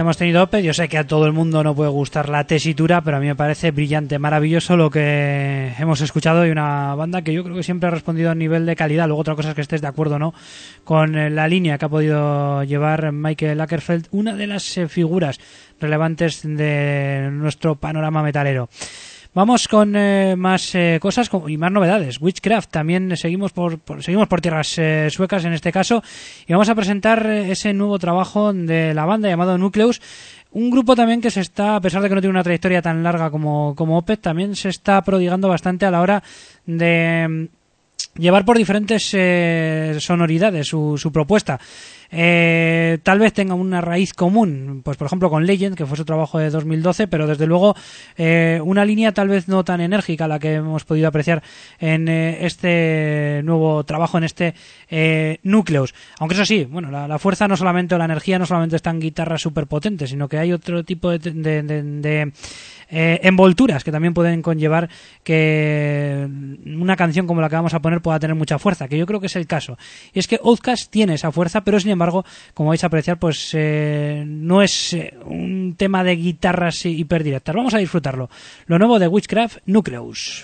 hemos tenido Opeth. Yo sé que a todo el mundo no puede gustar la tesitura, pero a mí me parece brillante, maravilloso lo que hemos escuchado, y una banda que yo creo que siempre ha respondido a nivel de calidad. Luego otra cosa es que estés de acuerdo o no con la línea que ha podido llevar Michael Åkerfeldt, una de las figuras relevantes de nuestro panorama metalero. Vamos con más cosas y más novedades. Witchcraft, también seguimos por tierras suecas en este caso, y vamos a presentar ese nuevo trabajo de la banda llamado Nucleus, un grupo también que se está, a pesar de que no tiene una trayectoria tan larga como Opeth, también se está prodigando bastante a la hora de llevar por diferentes sonoridades su propuesta. Tal vez tenga una raíz común, pues por ejemplo con Legend, que fue su trabajo de 2012, pero desde luego una línea tal vez no tan enérgica la que hemos podido apreciar en este nuevo trabajo, en este Nucleus. Aunque eso sí, bueno, la fuerza no solamente, o la energía no solamente está en guitarras súper potentes, sino que hay otro tipo de envolturas que también pueden conllevar que una canción como la que vamos a poner pueda tener mucha fuerza, que yo creo que es el caso. Y es que Outcast tiene esa fuerza, pero sin embargo, como vais a apreciar, pues no es un tema de guitarras hiperdirectas. Vamos a disfrutarlo. Lo nuevo de Witchcraft, Nucleus.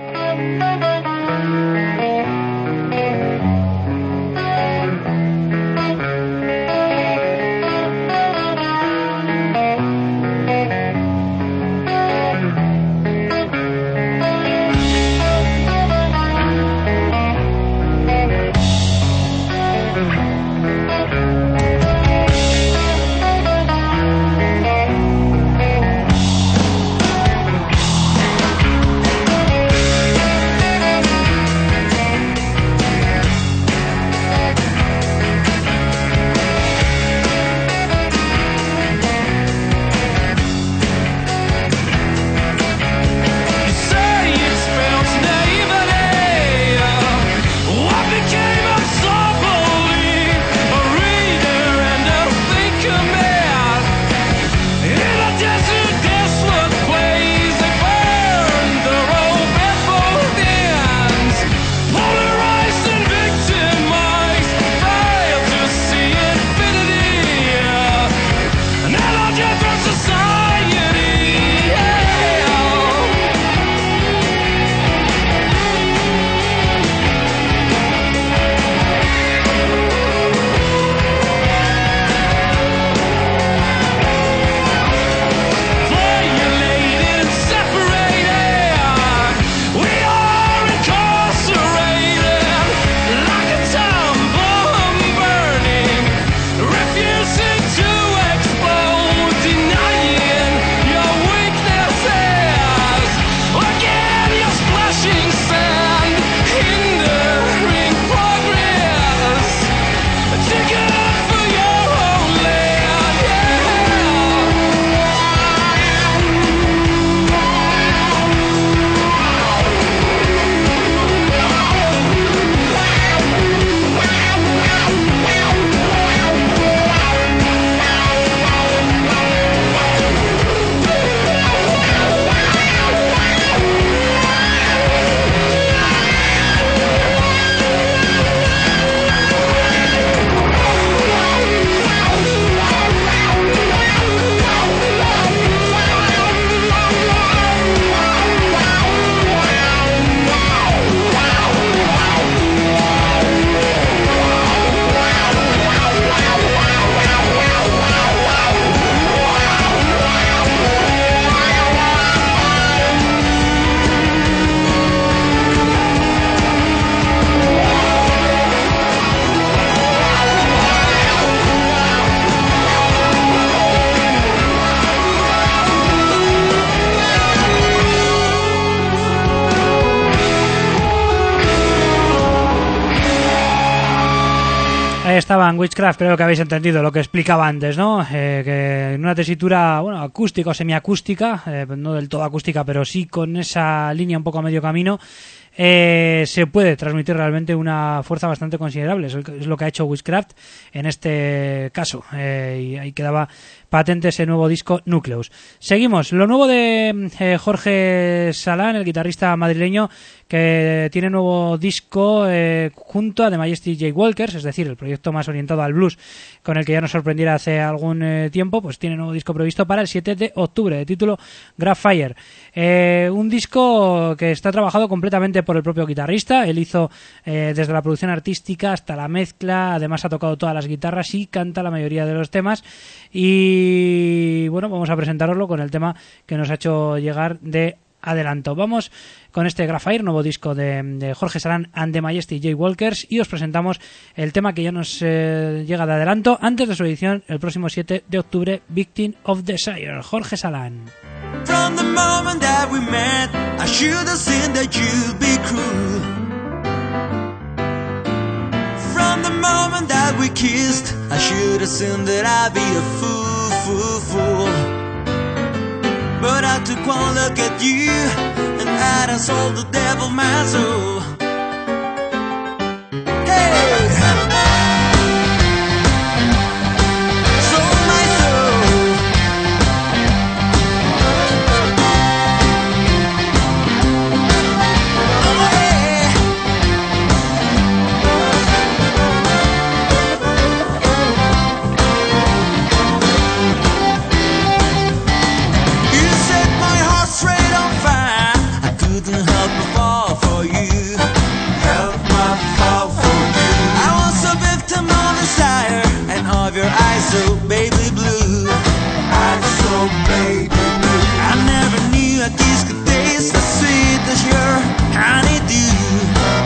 Ahí estaban Witchcraft, creo que habéis entendido lo que explicaba antes, ¿no? Que en una tesitura, bueno, acústica o semiacústica, no del todo acústica, pero sí con esa línea un poco a medio camino, se puede transmitir realmente una fuerza bastante considerable. Es lo que ha hecho Witchcraft en este caso, y ahí quedaba patente ese nuevo disco Nucleus. Seguimos, lo nuevo de Jorge Salán, el guitarrista madrileño, que tiene nuevo disco junto a The Majestic Jaywalkers, es decir, el proyecto más orientado al blues con el que ya nos sorprendiera hace algún tiempo, pues tiene nuevo disco previsto para el 7 de octubre, de título Graphfire. Un disco que está trabajado completamente por el propio guitarrista. Él hizo desde la producción artística hasta la mezcla, además ha tocado todas las guitarras y canta la mayoría de los temas. Y bueno, vamos a presentároslo con el tema que nos ha hecho llegar de adelanto. Vamos con este Graphfire, nuevo disco de Jorge Salán and the Majestic Jaywalkers, y os presentamos el tema que ya nos llega de adelanto antes de su edición el próximo 7 de octubre, Victim of Desire, Jorge Salán. From the moment that we met, I should have seen that you'd be cruel. From the moment that we kissed, I should have seen that I'd be a fool. But I took one look at you, and I sold the devil my soul. Hey! Sold my soul. Oh, yeah. You set my heart straight on fire. I couldn't help but fall for you. Help my fall for you. I was a victim of desire and of your eyes so baby blue. Eyes so baby blue. I never knew a kiss could taste as sweet as your honeydew.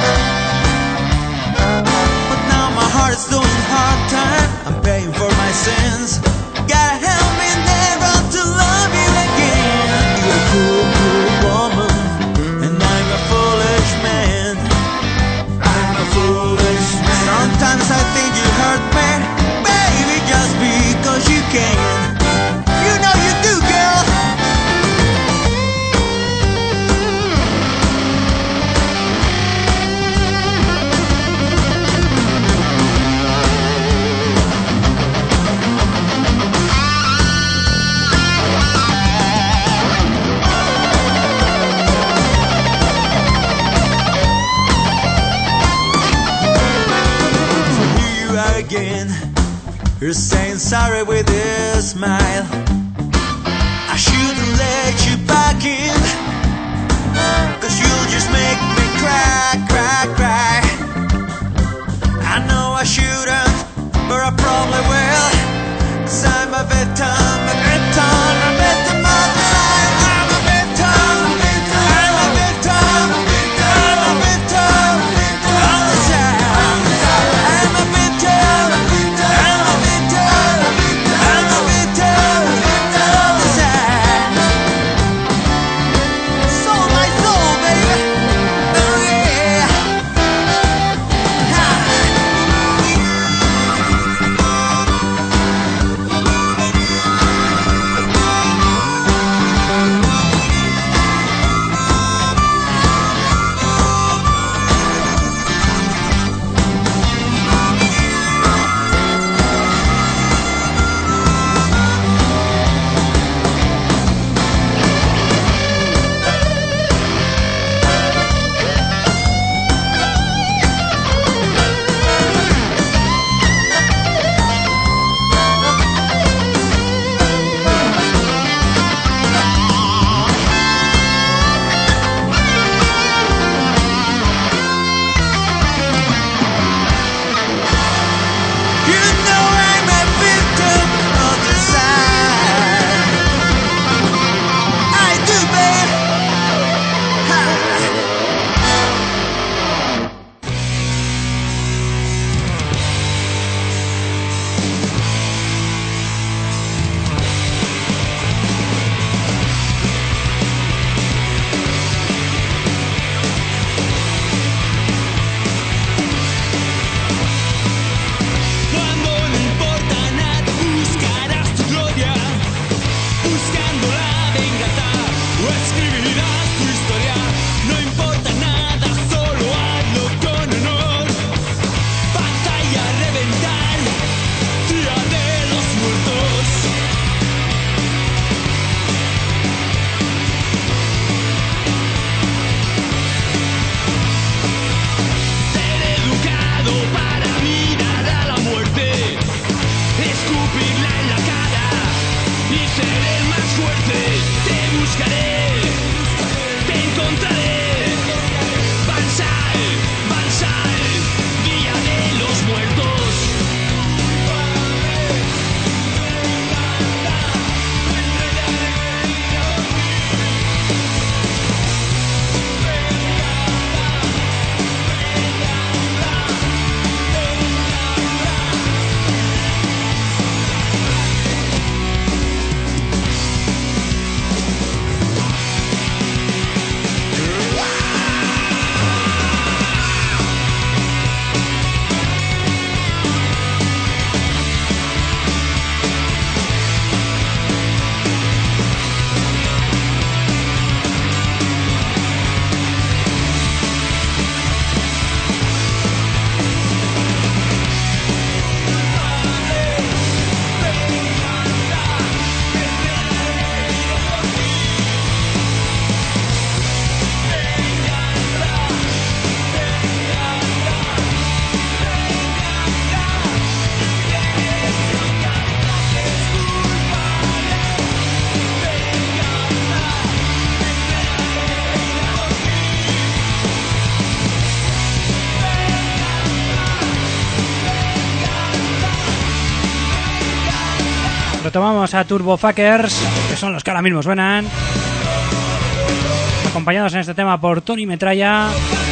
But now my heart is doing hard time. I'm paying for my sins. Gotta help me never to love you again. You're a cruel woman, and I'm a foolish man. I'm a foolish man. Sometimes I think you hurt me, baby, just because you can. You know you do, girl. So here you are again. You're saying sorry with a smile. I shouldn't let you back in, 'cause you'll just make me cry, cry, cry. I know I shouldn't, but I probably will, 'cause I'm a victim of desire. I'm a victim, I'm a victim of desire. I'm a victim of desire. I'm a victim. contaré. Bansal, Bansal, Villa de los Muertos. Retomamos a Turbofuckers, que son los que ahora mismo suenan, acompañados en este tema por Tony Metralla,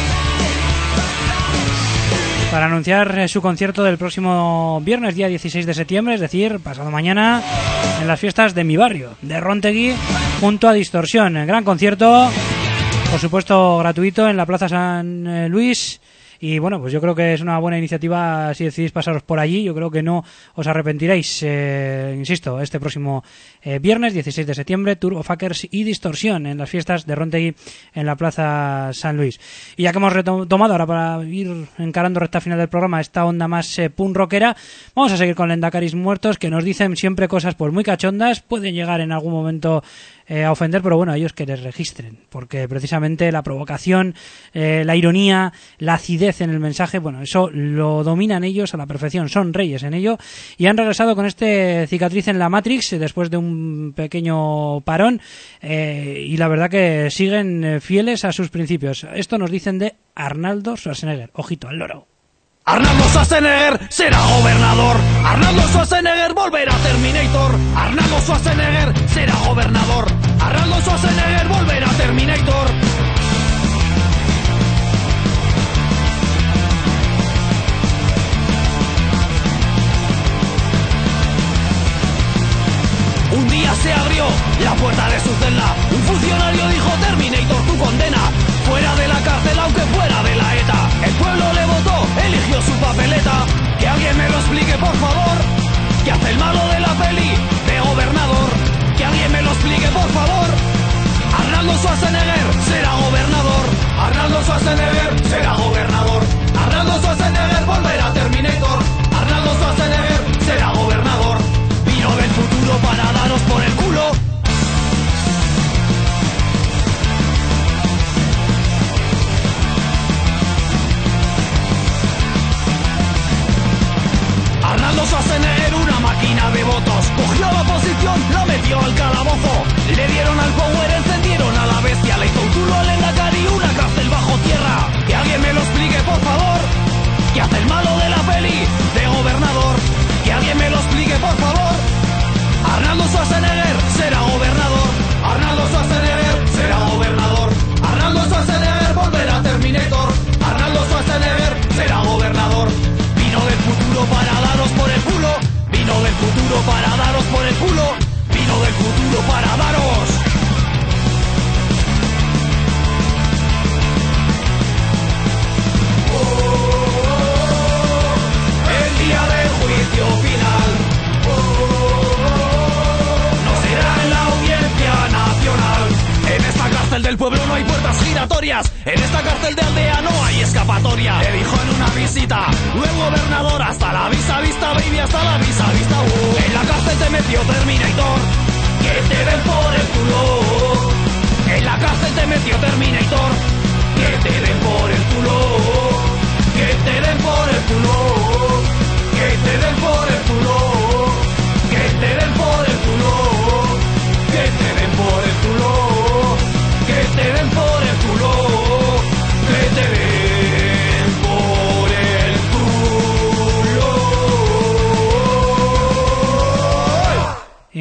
para anunciar su concierto del próximo viernes, día 16 de septiembre, es decir, pasado mañana, en las fiestas de mi barrio, de Rontegui, junto a Distorsión. Gran concierto, por supuesto gratuito, en la Plaza San Luis. Y bueno, pues yo creo que es una buena iniciativa si decidís pasaros por allí. Yo creo que no os arrepentiréis. Insisto, este próximo viernes 16 de septiembre, Turbofuckers y Distorsión en las fiestas de Rontegui en la Plaza San Luis. Y ya que hemos retomado ahora para ir encarando recta final del programa esta onda más punk rockera, vamos a seguir con Lendacaris Muertos, que nos dicen siempre cosas pues muy cachondas. Pueden llegar en algún momento a ofender, pero bueno, a ellos que les registren, porque precisamente la provocación, la ironía, la acidez en el mensaje, bueno, eso lo dominan ellos a la perfección, son reyes en ello, y han regresado con este Cicatriz en la Matrix después de un pequeño parón, y la verdad que siguen fieles a sus principios. Esto nos dicen de Arnaldo Schwarzenegger. Ojito al loro. Arnaldo Schwarzenegger será gobernador. Arnaldo Schwarzenegger volverá a Terminator. Arnaldo Schwarzenegger será gobernador. Arnaldo Schwarzenegger volverá a Terminator. Un día se abrió la puerta de su celda. Un funcionario dijo: Terminator, tu condena. Fuera de la cárcel, aunque fuera de la ETA. El pueblo le votó, eligió su papeleta. Que alguien me lo explique, por favor. ¿Qué hace el malo de la peli de gobernador? Que alguien me lo explique, por favor. Arnaldo Schwarzenegger será gobernador. Arnaldo Schwarzenegger será gobernador. Arnaldo Schwarzenegger volverá a Terminator. Arnaldo Schwarzenegger será gobernador. Vino del futuro para daros por el culo. Arnaldo Schwarzenegger, una máquina de votos. Cogió la oposición, la metió al calabozo. Le dieron al power, encendieron a la bestia. Le hizo un culo al Endacari, una cárcel bajo tierra. Que alguien me lo explique, por favor. ¿Qué hace el malo de la peli de gobernador? Que alguien me lo explique, por favor. Arnaldo Schwarzenegger será gobernador. Arnaldo Schwarzenegger será gobernador. Arnaldo Schwarzenegger volverá a Terminator. Arnaldo Schwarzenegger será gobernador. Vino del futuro para daros por el culo. Vino del futuro para daros por el culo. Vino del futuro para daros. El día del juicio final no será en la Audiencia Nacional. En esta cárcel del pueblo no hay puertas giratorias. En esta cárcel de aldea no hay escapatoria. Le dijo en una visita el gobernador: hasta la vista, baby, hasta la vista. En la cárcel te metió Terminator. Que te den por el culo. En la cárcel te metió Terminator. Que te den por el culo. Que te den por el culo. Que te den por el culo. Que te den por el culo. Que te den por el culo. Que te den por el culo.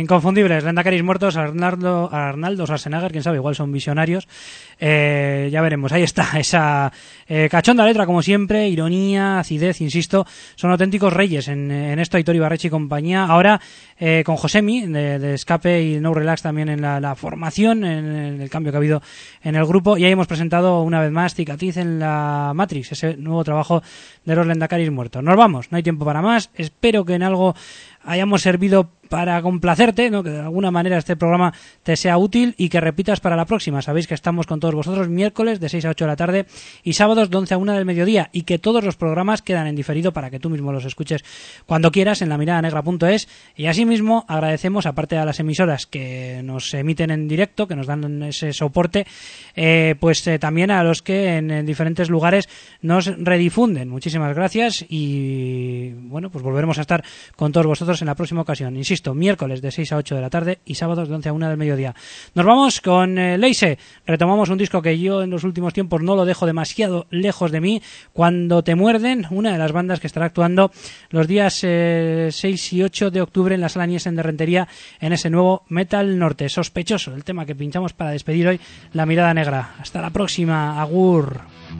Inconfundibles, Lehendakaris muertos, Arnaldo Schwarzenegger, quién sabe, igual son visionarios. Ya veremos, ahí está, esa cachonda letra como siempre, ironía, acidez, insisto, son auténticos reyes en esto, Aitor Ibarretxe y compañía. Ahora con Josemi, de Escape y No Relax también en la formación, en el cambio que ha habido en el grupo, y ahí hemos presentado una vez más Cicatriz en la Matrix, ese nuevo trabajo de los Lehendakaris muertos. Nos vamos, no hay tiempo para más, espero que en algo hayamos servido para complacerte, ¿no? Que de alguna manera este programa te sea útil y que repitas para la próxima. Sabéis que estamos con todos vosotros miércoles de 6 a 8 de la tarde y sábados de 11 a 1 del mediodía, y que todos los programas quedan en diferido para que tú mismo los escuches cuando quieras en lamiradanegra.es. Y asimismo agradecemos, aparte a las emisoras que nos emiten en directo, que nos dan ese soporte, también a los que en diferentes lugares nos redifunden. Muchísimas gracias y bueno, pues volveremos a estar con todos vosotros en la próxima ocasión. Insisto, miércoles de 6 a 8 de la tarde y sábados de 11 a 1 del mediodía. Nos vamos con Leise. Retomamos un disco que yo en los últimos tiempos no lo dejo demasiado lejos de mí. Cuando te muerden, una de las bandas que estará actuando los días 6 y 8 de octubre en la Sala Nielsen de Rentería en ese nuevo Metal Norte. Sospechoso, el tema que pinchamos para despedir hoy La Mirada Negra. Hasta la próxima. Agur.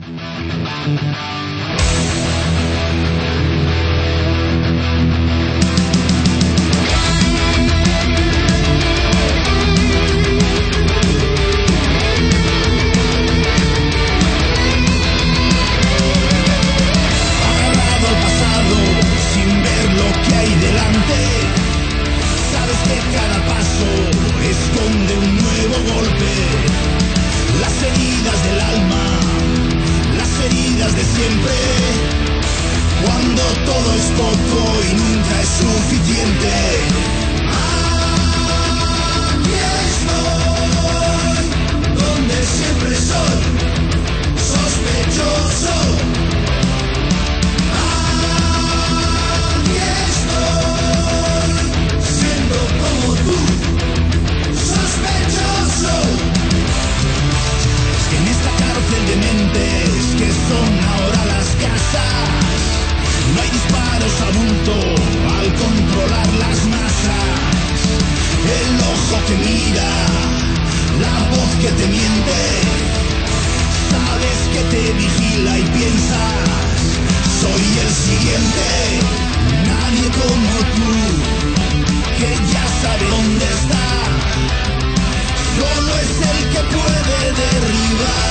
Esconde un nuevo golpe, las heridas del alma, las heridas de siempre. Cuando todo es poco y nunca es suficiente. Aquí estoy, donde siempre soy, sospechoso. Aquí estoy, siendo como tú. En esta cárcel de mentes que son ahora las casas, no hay disparos a bulto al controlar las masas. El ojo que mira, la voz que te miente, sabes que te vigila y piensas, soy el siguiente. Nadie como tú, que ya sabe dónde está. Solo es el que puede derribar.